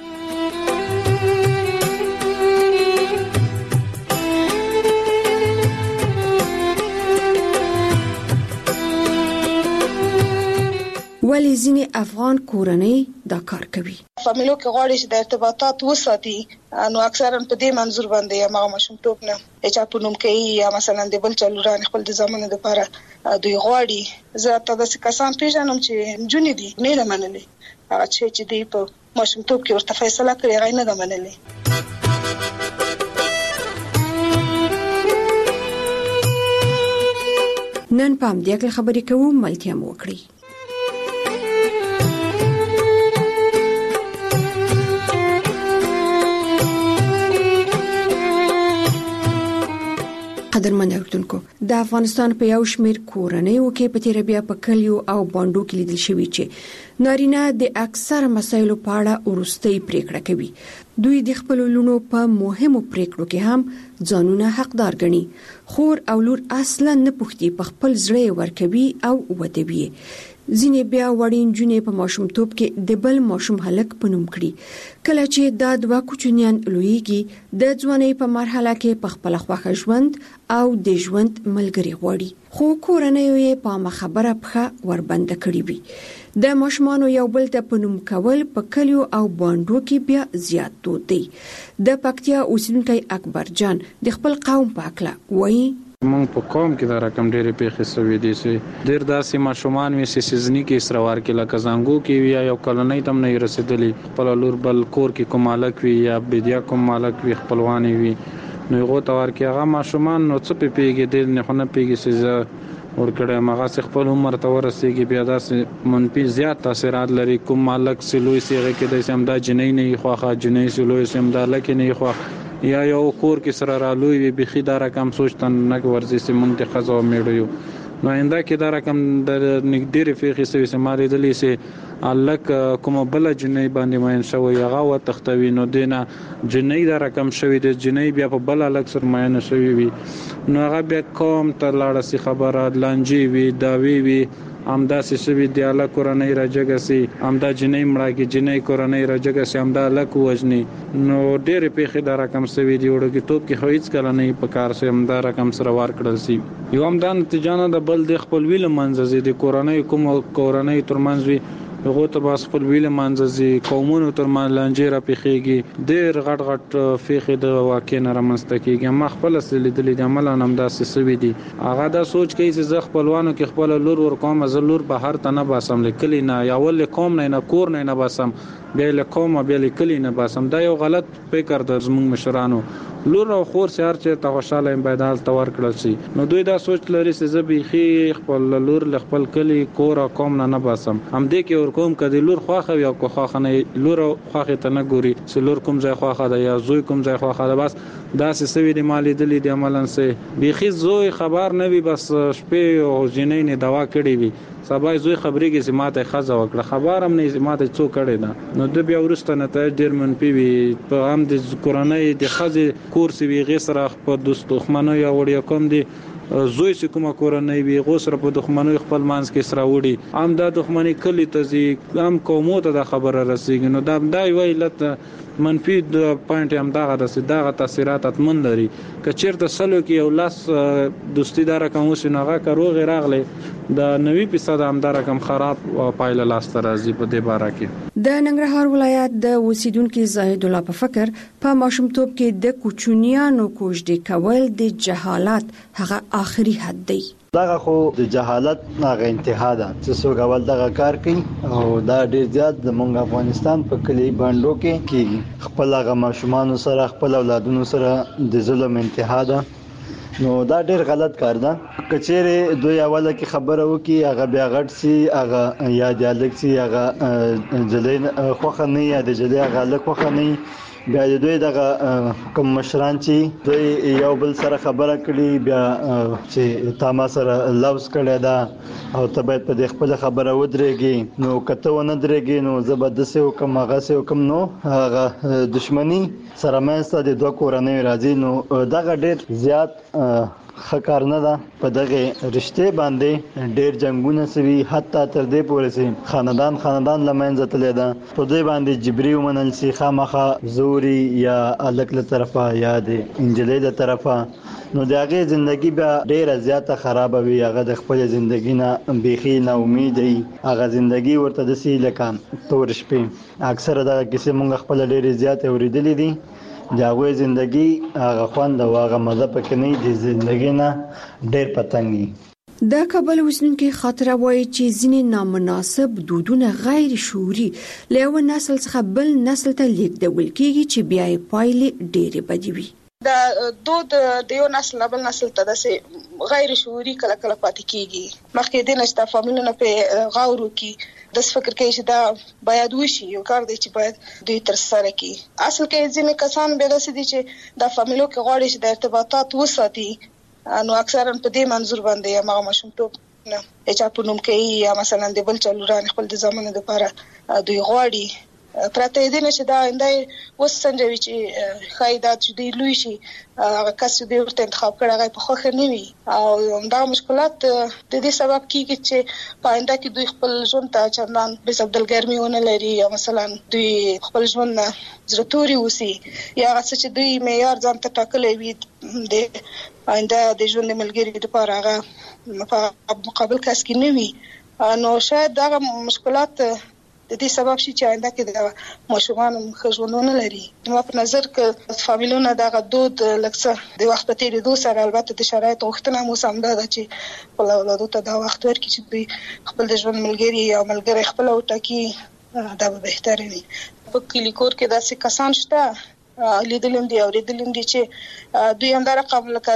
کې ځینې افغان کورنۍ دا کار کوي. فامیلو کې غواړي چې د ارتباطات وساتي، نو اکثرا په دې منظور باندې یا هغه ماشومتوب نه چې په نوم کې یا مثلا د بل چلوران خپل د زمانه لپاره دوی غواړي. زه تاسو د کسان پیژنم چې جونې دي نه لمنلې، هغه چې دی په ماشومتوب کې ورته فیصله کړې غي نه لمنلې. نن پام دې خبرې کوم ملتیا مو وکړي. قدرمن اوردونکو، د افغانستان په یو شمېر کورنیو کې په تیر بیا په کلیو او باندو کې لیدل شوی چې نارینه د اکثر مسایلو په اړه ورستۍ پریکړه کوي. دوی د خپل لونو په مهمو پریکړو کې هم ځانونه حقدار ګڼي. خور او لور اصلا نه پوښتي، په خپل زړه ورکوي او ودوي. ځینې بیا وړین جونې په ماشومتوب کې د بل ماشوم هلک په نوم کړي. کله چې دا دوه کوچنیان لویږي، د ځوانۍ په مرحله کې په خپل خوښه ژوند او د ژوند ملګری غواړي، خو کورنۍ یې په خبره پخه وربنده کړی وي. د ماشومانو یو بل ته په نوم کول په کلیو او باندو کې بیا زیات دود دی. د پکتیا اوسیدونکی اکبر جان د خپل قوم په اړه وایي: مونږ په قوم کې دا رقم ډېرې پیښې سوي دي چې ډېر داسې ماشومان وي چې سیزني کې اسروار کې لکه زنګو کې وي یا کلنۍ تم نه رسیدلی، خپل لور بل کور کې کوم مالک وي یا بدیا کوم مالک وي خپلوانی وي، نو یو تور کې هغه ماشومان نو څه پیږي دل نه خونه پیږي چې ورکړه مغه خپل عمر ته ورسېږي، بیا داسې منفي زیات تاثیرات لري. کوم مالک سلوي سیغه کې د سم دا جنې نه خوخه جنې سلوي سم دا لکه نه خوخه یا یو کور کې سره رالوي وي بخي دا رقم سوچتن نه ورزي سیمون ته خزو میړو. نو انده کې دا رقم د نګډيري فقې سوي سماري دلی سي الک کوم بل جنې باندې ماین شوی هغه و تختوي، نو دینه جنې دا رقم شوی د جنې بیا په بل الک سر ماین شوی وي، نو هغه بیا کوم تر لاړه سي خبره لانجی وي داوی وي امدا سشوی دی الله کورنۍ راجګسي امدا جنې مړه کې جنې کورنۍ راجګسي امدا لک وجني. نو ډېر پیخي دا رقم سوي دی وړو کې توپ کې هیڅ کله نه په کار سي امدا رقم سره وار کړل سي. یو امدا نتیجانه د بل د خپل ویل منځ دي کورنۍ کوم کورنۍ ترمنځ وي هغه ته باس خپل ویل منځ قومونو تر مان لانجې را پیخيږي، ډېر غټ غټ فیخي د واقع نه رامنځته کیږي. ما خپل لیدلې د عمل نام داسې سوي دي، هغه دا سوچ کوي چې زه خپلوانو کې خپل لور ور کوم، زه لور به هر ته نه باسم لیکلی نه یا ول کوم نه نه کور نه نه باسم بیا له کومه بیا لیکلی نه باسم. دا یو غلط فکر د زموږ مشرانو. لور او خور سره چې ته خوشاله امبیدال تور کړل شي، نو دوی دا سوچ لري چې زه به خپل لور ل خپل کلی کور او کوم نه نه باسم. هم دې کې ور کوم کدي لور خواخه یا کو خواخه نه لور خواخه ته نه ګوري چې لور کوم ځای خواخه ده یا زوی کوم ځای خواخه ده، بس دا سوي دي مالي دلی دي عملن سه بيخي زوی خبر نه وي، بس شپې او جنې نه دوا کړی وي، سبا زوی خبرې کې سماته خزه وکړه خبر هم نه سماته څو کړي ده، نو د بیا ورسته نه ته ډیر منفي وي. په هم د کورنۍ د خزه کورس وی غسر په دوست خمنو یا وړیا کوم دي زوی چې کومه کورنۍ وي غوسره په دښمنۍ خپل مانس کې سره وړي، ام دا دښمنۍ کلی ته زی ام قومو ته د خبره رسیږي. نو دا دای ویلت منفي د پوینټ هم دا غته دا تاثیرات اتمن لري. کچیر د سلو کې یو لاس دوستی دار کوم شنوغه کارو غیر اغله د نوي فیصد هم دا رقم خراب پایله لاس ته راځي. په دې باره کې د ننګرهار ولایت د اوسیدونکو زاهد الله په فکر په ماشومتوب کې د کوچنیانو کوژدې کول د جهالت هغه آخري حد دی. دغه خو د جهالت هغه انتها ده چې څوک اول دغه کار کوي او دا ډیر زیات د مونږ افغانستان په کلی باندو کې کیږي. خپل هغه ماشومان سره خپل اولادونو سره د ظلم انتها ده، نو دا ډیر غلط کار ده. کچېره دوی اوله کې خبره وکي هغه بیا غټ سي هغه یا دیالک سي هغه جلین خوخه نه یا د جلی هغه لک خوخه نه، بیا دوی دغه کوم مشران چې دوی یو بل سره خبره کړي بیا چې تا ما سره لوز کړی دا او ته باید په دې خپل خبره ودرېږي، نو کته ونه درېږي نو زبردست حکم هغه سه حکم نو هغه دښمنی سره مېسته د دوه کورنۍ راځي. نو دغه ډېر زیات خکار نه ده. په دغه رشته باندې ډېر جنگونه سوي حتی تر دې پورې چې خاندان خاندان لمنځه تللی ده. په دې باندې جبري ومنل سي خامخا زوري یا الک له طرفه یا د انجلۍ له طرفه نو د هغه ژوندۍ بیا ډیره زیاته خراب وي. هغه د خپل ژوندۍ نه بيخي نه امید وي. هغه ژوندۍ ورته د سی لکه تور شپې اکثره دا کیسه مونږ خپل ډیره زیاته اوریدلې دي. د هغه ژوندۍ هغه خوند او هغه مزه پکې نه دي. ژوندۍ نه ډیر پتنګي. د کابل اوسنونکو خاطره وایي چې ځینې نامناسب دودونه غیر شعوري له یو نسل څخه بل نسل ته لیږدول کیږي چې بیا یې پایلې ډېرې بدې وي. د دود د یو نسل بل نسل ته داسې غیر شعوري کله کله پاتې کیږي. مخکې د نشته فامیلونو په غور وکي د فکر کوي چې دا باید وشي یو کار دی چې باید دوی تر سره کی. اصل کې ځینې کسان به داسې دي چې د فامیلو کې غواړي چې د ارتباطات وساتي، نو اکثرا په دې منظور باندې یا هغه ماشومتوب نه چې په نوم کې یا مثلا د بل چلوران خپل د زمانه لپاره دوی غواړي پراته دي نه چې دا اندای وسنجوي چې خایدا چې دی لوي شي هغه کس دې ورته انتخاب کړی هغه په خوخه نه وي او دا مشکلات د دې سبب کیږي چې پاینده کې دوی خپل ژوند ته چندان به سبدل ګرميونه لري یا مثلا دوی خپل ژوند زړتوري وسی یا هغه چې دوی معیار ځان ته ټاکلې وي د پاینده د ژوند ملګری لپاره هغه په مقابل کس کې نه وي. نو شاید دا مشکلات د دې سبب شي چې آینده کې د ماشومان خژوندونه لري. نو په نظر کې فامیلونه دا غدود لکه د وخت په تیریدو سره البته د شرایط غوښتنه مو سم ده چې خپل اولادو ته دا وخت ورکړي چې دوی خپل د ژوند ملګری یا ملګری خپل وټاکي دا به بهتره وي. په کلی کور کې داسې کسان شته لیدلم دي او لیدلم دي چې دوی هم دا رقم لکه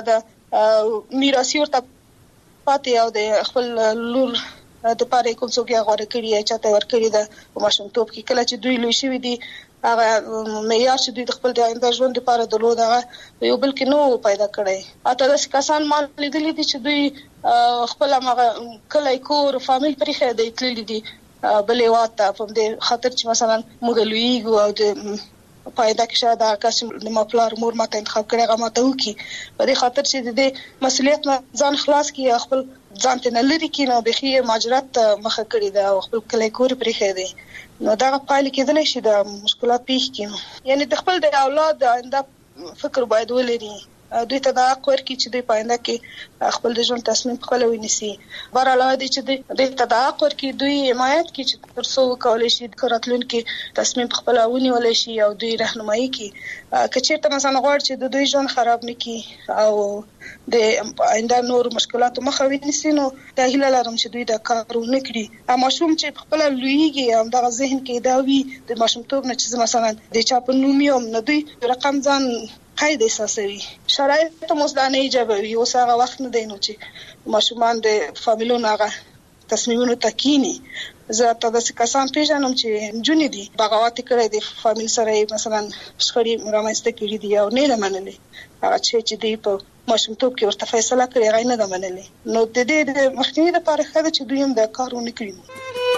د میراثي ورته پاتې او د خپل لور د پاره کوم څوک یې غوړه کړی یا چاته ور کړی دا ماشومتوب کې کله چې دوی لوي شوی دي هغه معیار چې دوی خپل د آینده ژوند لپاره د لود هغه یو بل کې نو پیدا کړي. اته داس کسان مال لیدلې دي چې دوی خپل هغه کله کور فامیل پرې خې دی تللی دي بلې واته په دې خاطر چې مثلا موږ لویګو او د پایدا کې شاید هغه کس د مپلار مور ماته انتخاب کړي هغه ماته وکي په دې خاطر چې د مسولیت ځان خلاص کی خپل ځان ته لري کې نو بخي ماجرات مخه کړی دا خپل کلی کور پرې خې دی نو دا پایله کېدل شي د مشکلات پیښ کینو. یعنی د خپل د اولاد آینده فکر باید ولري دوی ته دا اقوار کی چې دوی پاینده کې خپل د ژوند تصمیم خپل ونیسي. بهر علاوه دي چې دوی ته دا اقوار کی دوی حمایت کی چې تر څو کولای شي کاراتلون کې تصمیم خپل ونیول شي او دوی راهنمایي کی کچېرته مثلا غواړي چې د دوی ژوند خراب نکي او د آینده نور مشکلاتو مخه ونیسي نو دا هیله لرم چې دوی دا کارونه کړي. اما شوم چې خپل لویږي هم دا ذهن کې دا وي د ماشومتوب نه چې مثلا د چا په نومیوم نه دوی رقم ځان قید احساسوي شرایط مزدانه ایجابوي اوس هغه وخت نه دی نو چې ماشومان د فامیلونو هغه تصمیمونو تکینی. زه ته د کسان پیژنم چې جونې دي بغاوت کړي د فامیل سره مثلا شخړې رامنځته کړي دي او نه لمنلي هغه چې دی په ماشومتوب کې ورته فیصله کړې غي نه لمنلي نو د دې د مخنیوي لپاره خاله چې دوی هم د کارونه کړي.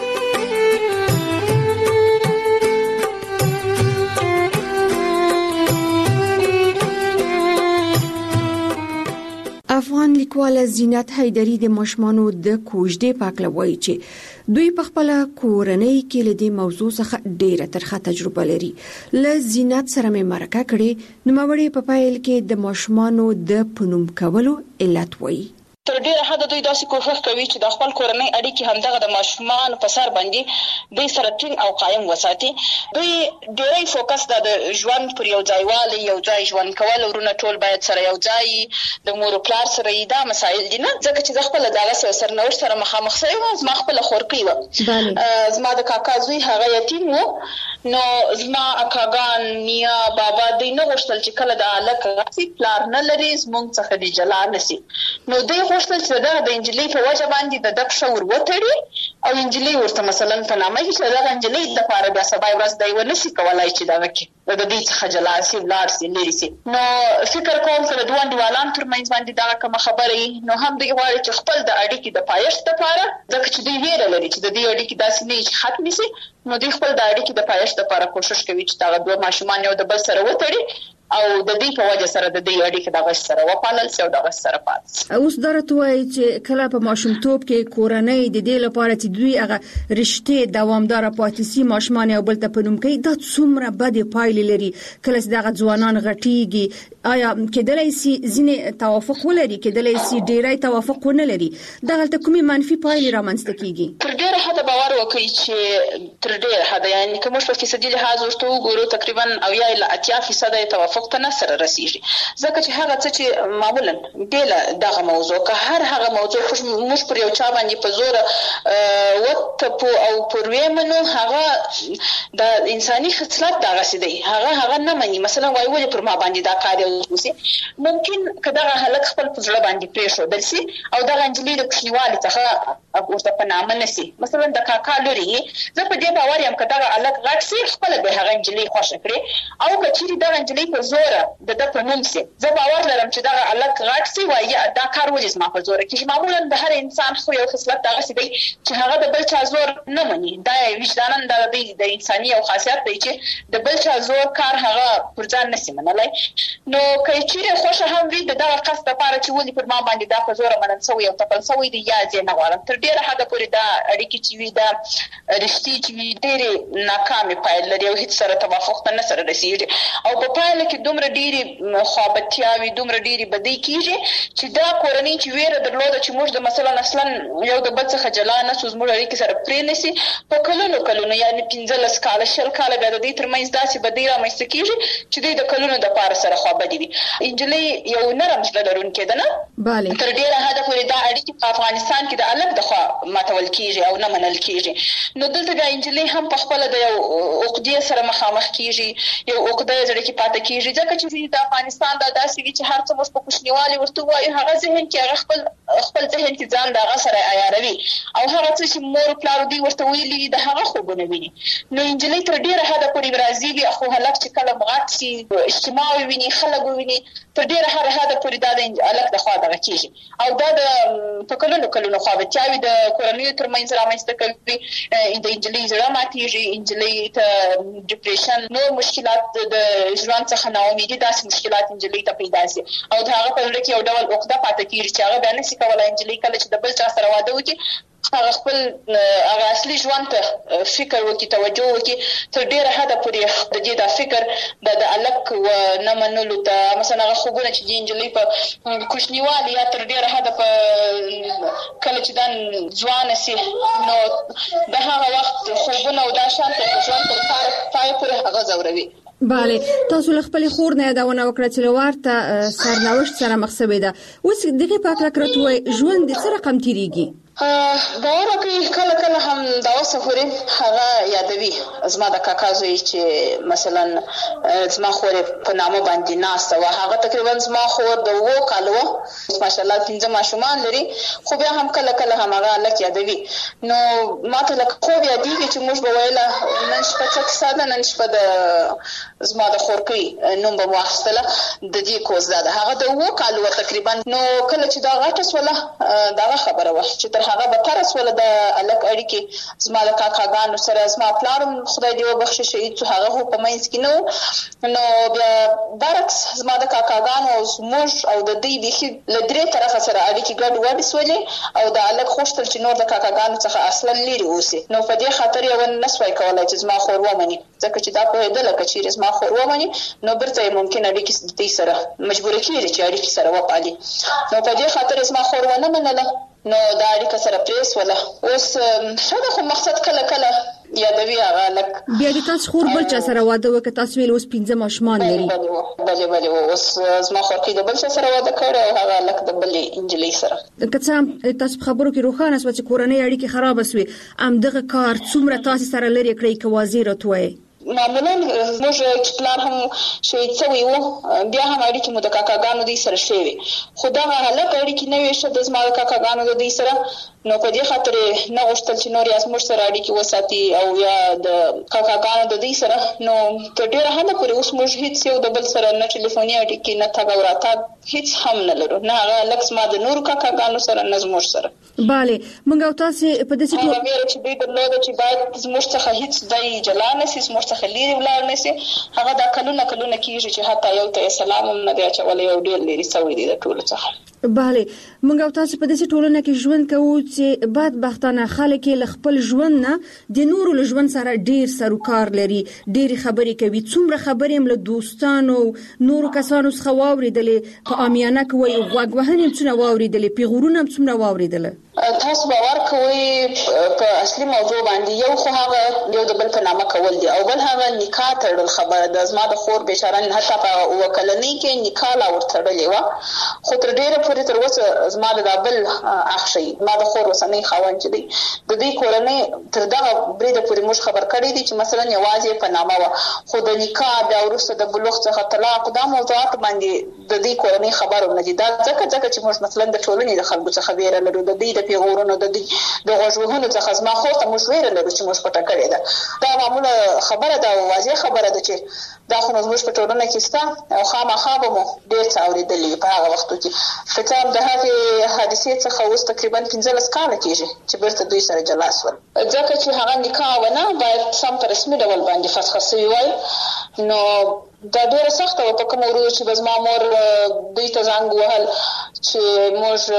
افغان لیکواله زینت حیدری د ماشومانو د کوژدې پاکله وایي چې دوی په خپل کورنۍ کې له دې موضوع څخه ډیره ترخه تجربه لري. له زینت سره مې مرکه کړې نو مړې په پایل کې د ماشومانو د پنوم کولو علت وایي. تر ډیره حد دوی داسې کوښښ کوي چې د خپل کورنۍ اړیکې همدغه د ماشومان په سر باندې دوی سره ټینګ او قایم وساتي. دوی ډیری فوکس د ژوند پر یو ځایوالي یو ځای ژوند کول ورونه ټول باید سره یو ځای د مور او پلار سره دا مسایل دي نه ځکه چې خپل دغه سره سرنوشت سره مخامخ شوی و. زما خپل خورپی و زما د کاکا زوی هغه یتیم و نو زما اکاګان نیا بابا دوی نه غوښتل چې کله د الک غسی پلار نه لري زمونږ څخه دی جلا نسی نو دوی غوښتل چې دا د انجلۍ په وجه باندې د دک شور وټړي او انجلۍ ورته مثلا په نامه کې چې دا انجلۍ د لپاره بیا سبا ورځ دی ونسی کولای چې دا وکړي د دې څخه جلا سي ولار سي لري سي. نو فکر کوم چې دوه دیوالان ترمنځ باندې دا کوم خبرې نو هم دوی غواړي چې خپل د اړیکې د پایښت لپاره ځکه چې دوی ویره لري چې د دې اړیکې داسې نه شي ختمې شي نو دوی خپل د اړیکې د پایښت لپاره کوشش کوي چې دا دوه ماشومان یو د بل سره وتړي او د دې په وجه سره د دې اړیکې دغه سره وپالل شي او دغه سره پات. اوس درته وایي چې کله په ماشومتوب کې کورنۍ د دې لپاره چې دوی هغه رشتې دوامدار پاتې شي ماشومان یو بل ته په نوم کوي، دا څومره بدې پایلې لري کله چې دغه ځوانان غټیږي. آیا کېدلای شي ځینې توافق ولري، کېدلای شي ډېری توافق ونه لري، دغلته کومې منفي پایلې رامنځته کیږي؟ تر ډېره حده باور وکړئ چې تر ډېره حده یعنې که موږ په فیصدي لحاظ ورته وګورو تقریبا اویا الی اتیا فیصده توافق ته نه سره رسیږي، ځکه چې هغه څه چې معمولا بېله دغه موضوع که هر هغه موضوع موږ پر یو چا باندې په زوره وتپو او پر ویمنو هغه د انساني خصلت دغسې دی، هغه هغه نه مني. مثلا وایي ولې پر ما باندې دا کار وشي، ممکن که دغه هلک خپل په زړه باندې پرېښودل شي او دغه نجلۍ د کوچنیوالي څخه ورته په نامه نه شي، مثلا د کاکا لورې یې، زه په دې باور یم که دغه هلک غټ شي خپله به هغه نجلۍ خوښه کړي، او که چېرې دغه نجلۍ په زوره د ده په نوم شي، زه باور لرم چې دغه هلک غټ شي وایي دا کار ولې زما په زوره کېږي. معمولا د هر انسان خو یو خصلت دغسې دی چې هغه د بل چا زور نه مني، دا وجدانا د دوی د انساني یو خاصیت دی چې د بل چا زور کار هغه پر ځان نه شي منلی. نو که چېرې خوښه هم وي د دغه قصد لپاره چې ولې پر ما باندې دا په زوره منل شوی او تپل شوی دی، یا زه نه غواړم. تر ډېره حده پورې دا اړیکې چې وي دا رشتې چې وي ډېرې ناکامې پایلې لري او هېڅ سره توافق ته نه سره رسېږي، او په پایله کې دومره ډېرې خوابتیاوې دومره ډېرې بدۍ کېږي چې دا کورنۍ چې ویره درلوده چې موږ د مثلا اصلا یو د بل څخه جلا نه شو، زموږ اړیکې سره پرې نه شي، په کلونو کلونو یعنې پنځلس کاله شل کاله بیا د دوی ترمنځ داسې بدۍ رامنځته کېږي چې دوی د کلونو دپاره سره خوابدي وي. نجلۍ یو نرم زړه لرونکې ده نه، تر ډېره حده پورې دا اړیکې په افغانستان کې د هلک د خوا ماتول کېږي او نه منل کېږي. نو دلته بیا نجلۍ هم په خپله د یو عقدې سره مخامخ کېږي، یو عقده یې زړه کې پاته کېږي، ځکه چې د افغانستان دا داسې وي چې هر څه موږ په کوچنیوالي ورته ووایو، هغه ذهن کې هغه خپل خپل ذهن کې ځان د هغه سره عیاروي او هغه څه چې مور پلار دوی ورته ویلي وي د هغه خوبونه ویني. نو نجلۍ تر ډېره حده پورې راځي، خو هلک چې کله غټ شي اجتماع وویني خلک وویني تر ډېره حده پورې دا د هلک د خوا دغه کېږي، او دا د په کلونو کلونو خوابتیاوې د کورنیو ترمنځ رامنځته کوي، د نجلۍ زړه ماتېږي، نجلۍ ته ډپریشن نور مشکلات د ژوند څخه ناامیدي داسې مشکلات نجلۍ ته پیدا شي او د هغه په زړه کې یو ډول عقده پاته کېږي چې هغه بیا نه شي کولی نجلۍ کله چې د بل چا سره واده وکړي هغه خپل هغه اصلي ژوند ته فکر وکړي، توجه وکړي. تر ډېره حده پورې د دې دا فکر د هلک نه منلو ته مثلا هغه خوبونه چې د نجلۍ په کوچنیوالي یا تر ډېره حده په کله چې دا ځوانه شي نو د هغه وخت خوبونه او دا شان ته ژوند تر پایه پورې هغه ځوروي. بله، تاسو له خپلې خور نه یادونه وکړه چې له ورته سرنوشت سره مخ شوې ده. اوس دغې په هکله که راته ووایي ژوند دې څه رقم تېرېږي؟ باور وکړئ کله کله هم دا اوسه پورې هغه یادوي زما د کاکا زوی چې مثلا زما خور په نامه باندې ناسته وه، هغه تقریبا زما خور د اوو کالو وه، ماشاءالله پنځه ماشومان لري، خو بیا هم کله کله هم هغه هلک یادوي. نو ما ته لکه خوب یادېږي چې موږ به ویله نن شپه څه کیسه ده، نن شپه د زما د خورکۍ نوم به مو اخیستله د دې کوز دا ده، هغه د اوو کالو وه تقریبا. نو کله چې دا غټه شوله دغه خبره وه چې تر هغه بدتره شوله د هلک اړیکې زما د کاکاګانو سره. زما پلار هم خدای دې وبخښي شهید شو، هغه خو په منځ کې نه و. نو بیا برعکس زما د کاکاګانو او زموږ او د دوی بیخي له درې طرفه سره اړیکې ګډ وډې شولې او د هلک غوښتل چې نور د کاکاګانو څخه اصلا لرې اوسي. نو په دې خاطر یې ونه سوای کولی چې زما خور ومني، ځکه چې دا پوهېدله که چېرې زما خور ومني نو بیرته یې ممکن اړیکې د دوی سره مجبوره کېږي چې اړیکې سره وپالي. نو په دې خاطر زما خور ونه منله، نو دا اړیکه سره پرې شوله. اوس ښه ده، خو مقصد کله کله یادوي هغه هلک. بیا د تاسو خور بل چا سره واده وکړه، تاسو ویل اوس پنځه ماشومان لري. بلې بلې اوس زما خورکۍ د بل چا سره واده کړی او هغه هلک د بلې نجلۍ سره. که څه هم تاسو په خبرو کې روښانه شوه چې کورنۍ اړیکې خرابه شوې، همدغه کار څومره تاسې سره لرې کړی که واضح راته ووایئ؟ معمولا زموږ چې پلار هم شهید شوی و، بیا هم اړیکې مو د کاکاګانو دوی سره ښې وې، خو دغه هلک اړیکې نه وې ښه د زما د کاکاګانو د دوی سره. نو په دې خاطر نه غوښتل چې نور یا زموږ سره اړیکې وساتي او یا د کاکاګانو د دوی سره. نو تر ډېره حده پورې اوس موږ هېڅ یو د بل سره نه ټلیفوني اړیکې نه تګ او راتګ هېڅ هم نه لرو، نه هغه هلک زما د نورو کاکاګانو سره نه زموږ سره. بله، موږ او تاسې په داسې هغه ویره چې دوی درلوده چې باید زموږ څخه هېڅ ځای جلا نه شي، زموږ څخه څخه لري ولاړ نشي هغه د کلونه کلونه کیږي چې حتی یو ته سلام هم نه دی چولې یو ډیر لري سوي دي د ټولو څخه. bale موږ او تاسو په دې ټولنه کې ژوند کوو چې بعد بختانه خلک له خپل ژوند نه د نورو له ژوند سره ډیر سروکار لري ډیر خبرې کوي څومره خبرې هم له دوستانو نورو کسانو څخه واوریدلې په امیانه کوي غوږ وهنې څونه واوریدلې پیغورونه هم څومره واوریدلې تاسو باور کوئ په اصلي موضوع باندې یو خو هغه یو د بل په نامه کول دي او بل هغه نکاح تړل خبره د زما د خور بشاره حتی په وکلنۍ کې نکاح لا ورتړلې و خو تر ډیره پورې تر اوسه زما د بل اخشي ما د خور وسنۍ خاوند چې دی د دې کورنۍ تر دغه بریده پورې موږ خبر کړی دي چې مثلا یوازې په نامه و خو د نکاح بیا وروسته د بلوغ څخه طلاق دا موضوعات باندې د دې کورنۍ خبرونه دي دا ځکه ځکه چې موږ مثلا د ټولنې د خلکو څخه ویره لرو د دې د پیغورونو د دې د غوښوهونو څخه زما خور ته موږ ویره لرو چې موږ پټه کړې ده دا معموله خبره ده واضح خبره ده چې دا خو موږ په ټولنه کې ستا او خامخا به مو ډېر څه اورېدلي په هغه وختو کې کتاب د هغې حادثې څخه اوس تقریبا پنځلس کاله کېږي چې بیرته دوی سره جلا شول ځکه چې هغه نکاح ونه باید سم په رسمي ډول باندې فسخه سوي وای نو دا ډیره سخته وه په کوم ورځ چې به زما مور دوی ته زنګ وهل چې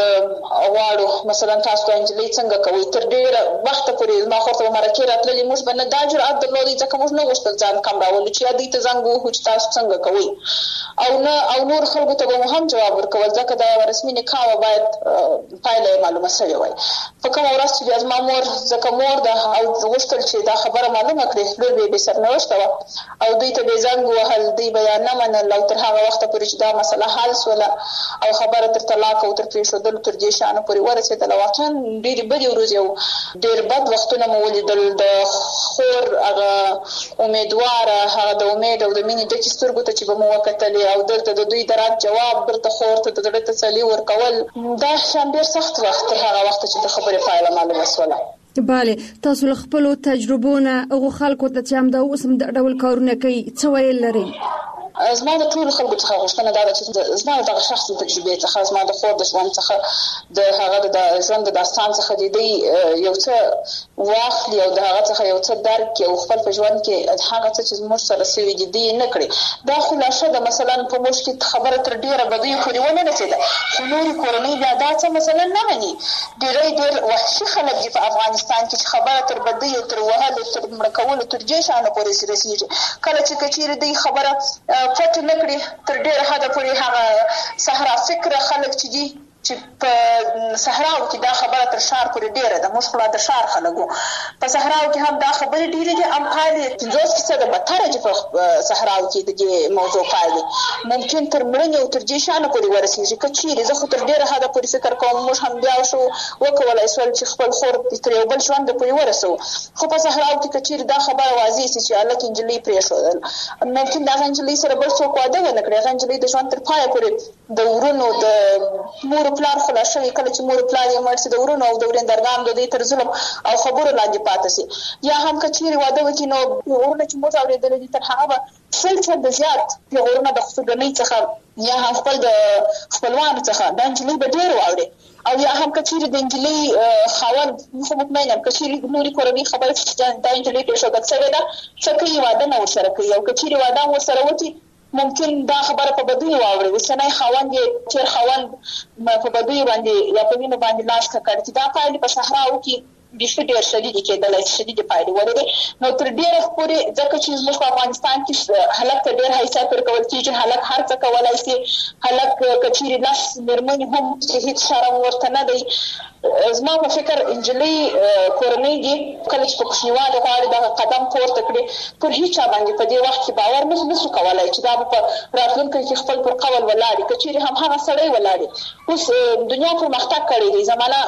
موږ غواړو مثلا تاسو ته نجلۍ څنګه کوئ تر ډیره وخته پورې زما خور ته به مرکې راتللې موږ به نه دا جرأت درلودی ځکه موږ نه غوښتل ځان کم راولو چې دوی ته زنګ ووهو چې تاسو څنګه کوئ او نه او نور خلکو ته به مو هم جواب ورکول ځکه دا یوه رسمي نکاح وه باید پایله یې معلومه سوې وای په کومه ورځ چې بیا زما مور ځکه مور ده او غوښتل چې دا خبره معلومه کړي لور به یې بې سرنوشته وه او دوی ته به یې زنګ ووهل دوی به یا نه منل او تر هغه وخته پورې چې دا مسله حل سوله او خبره تر طلاق او تر پرېښودلو تر دې شیانو پورې ورسېدله واقعا ډېرې بدې ورځې او ډېر بد وختونه مو ولیدل د خور هغه امیدواره هغه د امید او د مینې ډکې سترګو ته چې به مو وکتلې او دلته د دوی د رد جواب درته خور ته د زړه تسلي ورکول دا شیان ډېر سخت وخت تر هغه وخته چې د خبرې پایله معلومه سوله. bale تاسو له خپلو تجربو نه هغو خلکو ته چې همدا اوس هم د ډول کارونه کوي څه ویل لرئ؟ زما د ټولو خلکو څخه غوښتنه دا ده چې زما دغه شخصي تجربې څخه زما د خور د ژوند څخه د هغه د ژوند د داستان څخه د دوی یو څه واخلي او د هغه څخه یو څه درک کړي او خپل په ژوند کې هغه څه چې زموږ سره سوي دي دوی نه کړي دا خلاصه ده مثلا په موږ کې خبره تر ډېره بدیو پورې ونه رسېده خو نورې کورنۍ بیا دا څه مثلا نه مني ډېری ډېر وحشي خلک دي په افغانستان کې چې خبره تر بدیو تر وهلو تر مړه کولو تر دې شیانو پورې رسېږي کله چې که چېرې دوی خبره پټ نه کړي تر ډېره حده پورې هغه صحرا فکره خلک چې دي چې په صحراو کې دا خبره تر ښار پورې ډېره ده موږ خو لا د ښار خلک وو په صحراو کې هم دا خبرې ډېرې دي هم پایلې پنځوس فیصده بدتره دي په صحراو کې د دې موضوع پایلې ممکن تر مړینې او تر دې شیانو پورې ورسېږي که چېرې زه خو تر ډېره حده پورې فکر کوم موږ هم بیا شو وکولی شول چې خپل خور تر یو بل ژونده پورې ورسوو خو په صحراو کې که چېرې دا خبره واضح سي چې هلک نجلۍ پرېښودل ممکن د هغه نجلۍ سره بل څوک واده ونه کړي هغه نجلۍ د ژوند تر پایه پورې د ورونو د مور پلار خلاص شوی کله چې مور پلار یې مړ شي د ورونو او د ورېندرګانو د دوی تر ظلم او خبرو لاندې پاتې شي یا هم که چېرې واده وکړي نو پیغورونه چې موږ اورېدلي دي تر هغه به سل چنده زیات پیغورونه د خسوګنۍ څخه یا هم خپل د خپلوانو څخه دا نجلۍ به ډېر واوري او یا هم که چېرې د نجلۍ خاوند خو مطمئن یم که چېرې نورې کورنۍ خبره چې دا نجلۍ پرېښودل شوې ده څه کوي واده نه ورسره کوي او که چېرې واده هم ورسره وکړي ممکن دا خبره په بدیو واوري اوسنی خاوند یې چېر خاوند په بدیو باندې یا په وینو باندې لاس ککړ چې دا پایلې په صحراو کې بیخي ډېر شدیدې کېدلی شي شدیدې پایلې ولري نو تر ډېره پورې ځکه چې زموږ په افغانستان کې هلک ته ډېر حیثیت ورکول کېږي هلک هر څه کولی شي هلک که چېرې لس مېرمنې هم چې هېڅ شرم ورته نه دی زما په فکر نجلۍ کورنۍ دي کله چې په کوچنیوالي غواړي دغه قدم پورته کړي پر هېڅ چا باندې په دې وخت کې باور نه شو کولی چې دا به په راتلونکي کې خپل پر قول ولاړ که چېرې هم هغه سړی ولاړ اوس دنیا پرمختګ کړی دی زمانه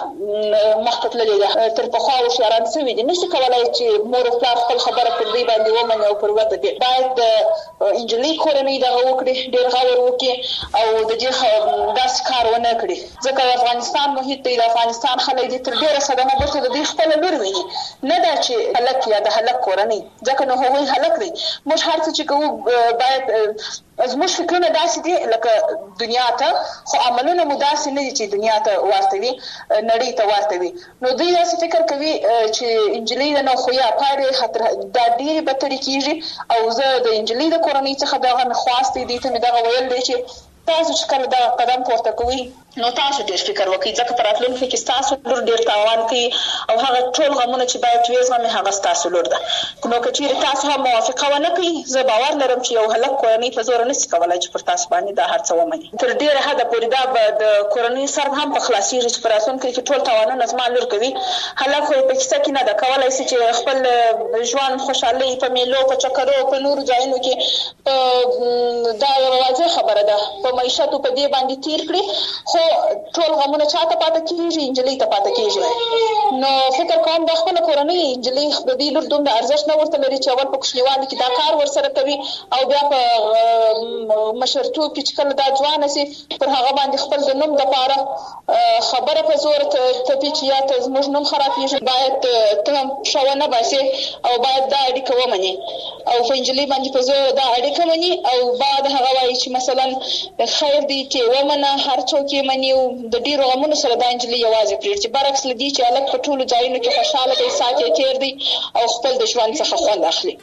مخته تللې ده تر پخوا هوښیاران سوي دي نشي کولی چې مور او پلار خپل خبره پر دوی باندې ومني او پر وده کړي باید د نجلۍ کورنۍ دغه وکړي ډېر غور وکړي او د دې داسې کار ونه کړي ځکه د افغانستان محیط دی د افغانستان خلک دي تر ډېره صدمه بېرته د دوی خپله لور ویني نه دا چې هلک یا د هلک کورنۍ ځکه نو هغوی هلک دی موږ هر څه چې کوو باید زموږ فکرونه داسې دي لکه دنیا ته، خو عملونه مو داسې نه دي چې دنیا ته ورته وي، نړۍ ته ورته وي. نو دوی داسې فکر کوي چې انجلۍ د نو خویا پاره خطر دا ډېری بتري کیږي، او زه د انجلۍ د کورنۍ څخه دغه خواستې دي ته مې دغه ویل دی چې تاسو چې کله دا قدم پورته کوئ نو تاسو ډېر فکر وکړئ، ځکه په راتلونکي کې تاسو لور ډېر تاوان کوي او هغه ټول غمونه چې باید وزغمئ هغه ستاسو لور ده. نو که چېرې تاسو هم موافقه ونه کړئ، زه باور لرم چې یو هلک کورنۍ په زور نشي کولی چې پر تاسو باندې دا هر څه ومني. تر ډېره حده پورې دا به د کورنۍ سر هم په خلاصېږي چې په راتلونکي کې ټول تاوانونه زما لور کوي. هلک خو یې په کیسه کې نه ده کولی شي چې خپل ژوند خوشحالۍ په میلو په چکرو په نورو ځایونو کې دا یوه واضح خبره ده په معیشت په دې باندې تیر کړي، خو ټول غمونه چاته پاتې کیږي؟ انجلۍ ته پاتې کیږي. نو فکر کوم د خپل کورنۍ انجلۍ د دې لور دومره ارزښت نه ورته لري چې اول په کوچنیوالي کې دا کار ورسره کوي او بیا په مشرتوب کې چې کله دا ځوانه سي پر هغه باندې خپل د نوم لپاره خبره په زور تپي چې یا ته زموږ نوم خرابېږي، باید ته هم ښه ونه باسې او باید دا اړیکه ومنې او په انجلۍ باندې په زور دا اړیکه مني او بعد هغه وایي چې مثلا خیر دی چې ومنه هر څوک یې مني او د ډېرو غمونو سره دا انجلۍ یوازې پرېږدي، چې برعکس له دې چې هلک په ټولو ځایونو کې خوشحاله دی، ساعت یې تېر دی او خپل د ژوند څخه خوند اخلي.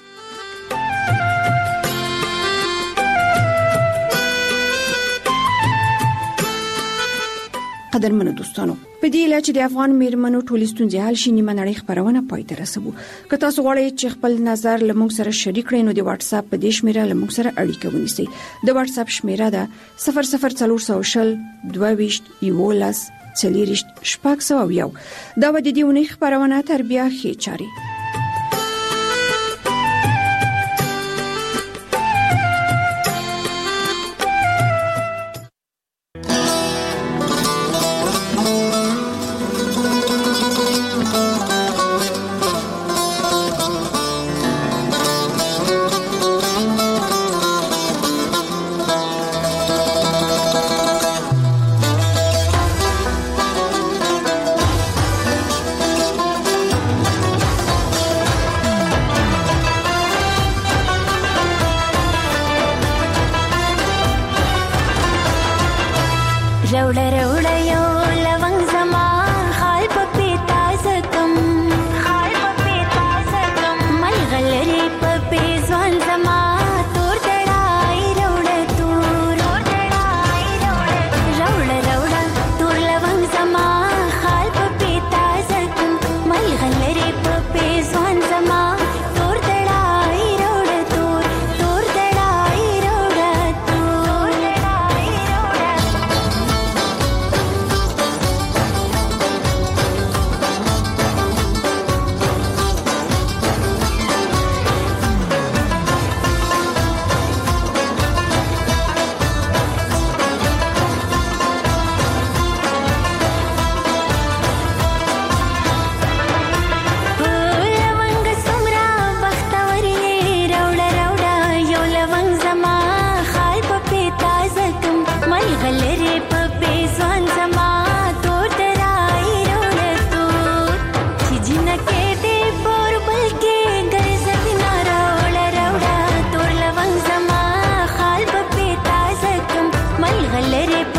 قدرمنو دوستانو، په دې اله چې د افغان میرمنو ټولې ستونزې حل شي نیمه نړۍ خبرونه پای ته رسوو. که تاسو غواړئ چې خپل نظر له موږ سره شریک کړئ نو د واتس اپ په دې شمیره له موږ سره اړیکه ونیسئ. د واتس اپ شمیره ده صفر صفر څلور سوه شل دوه ویشت یولس څلېرویشت شپږ سوه یو. دا به د دې اونۍ خبرونه تر بیا ښې چارې. Let it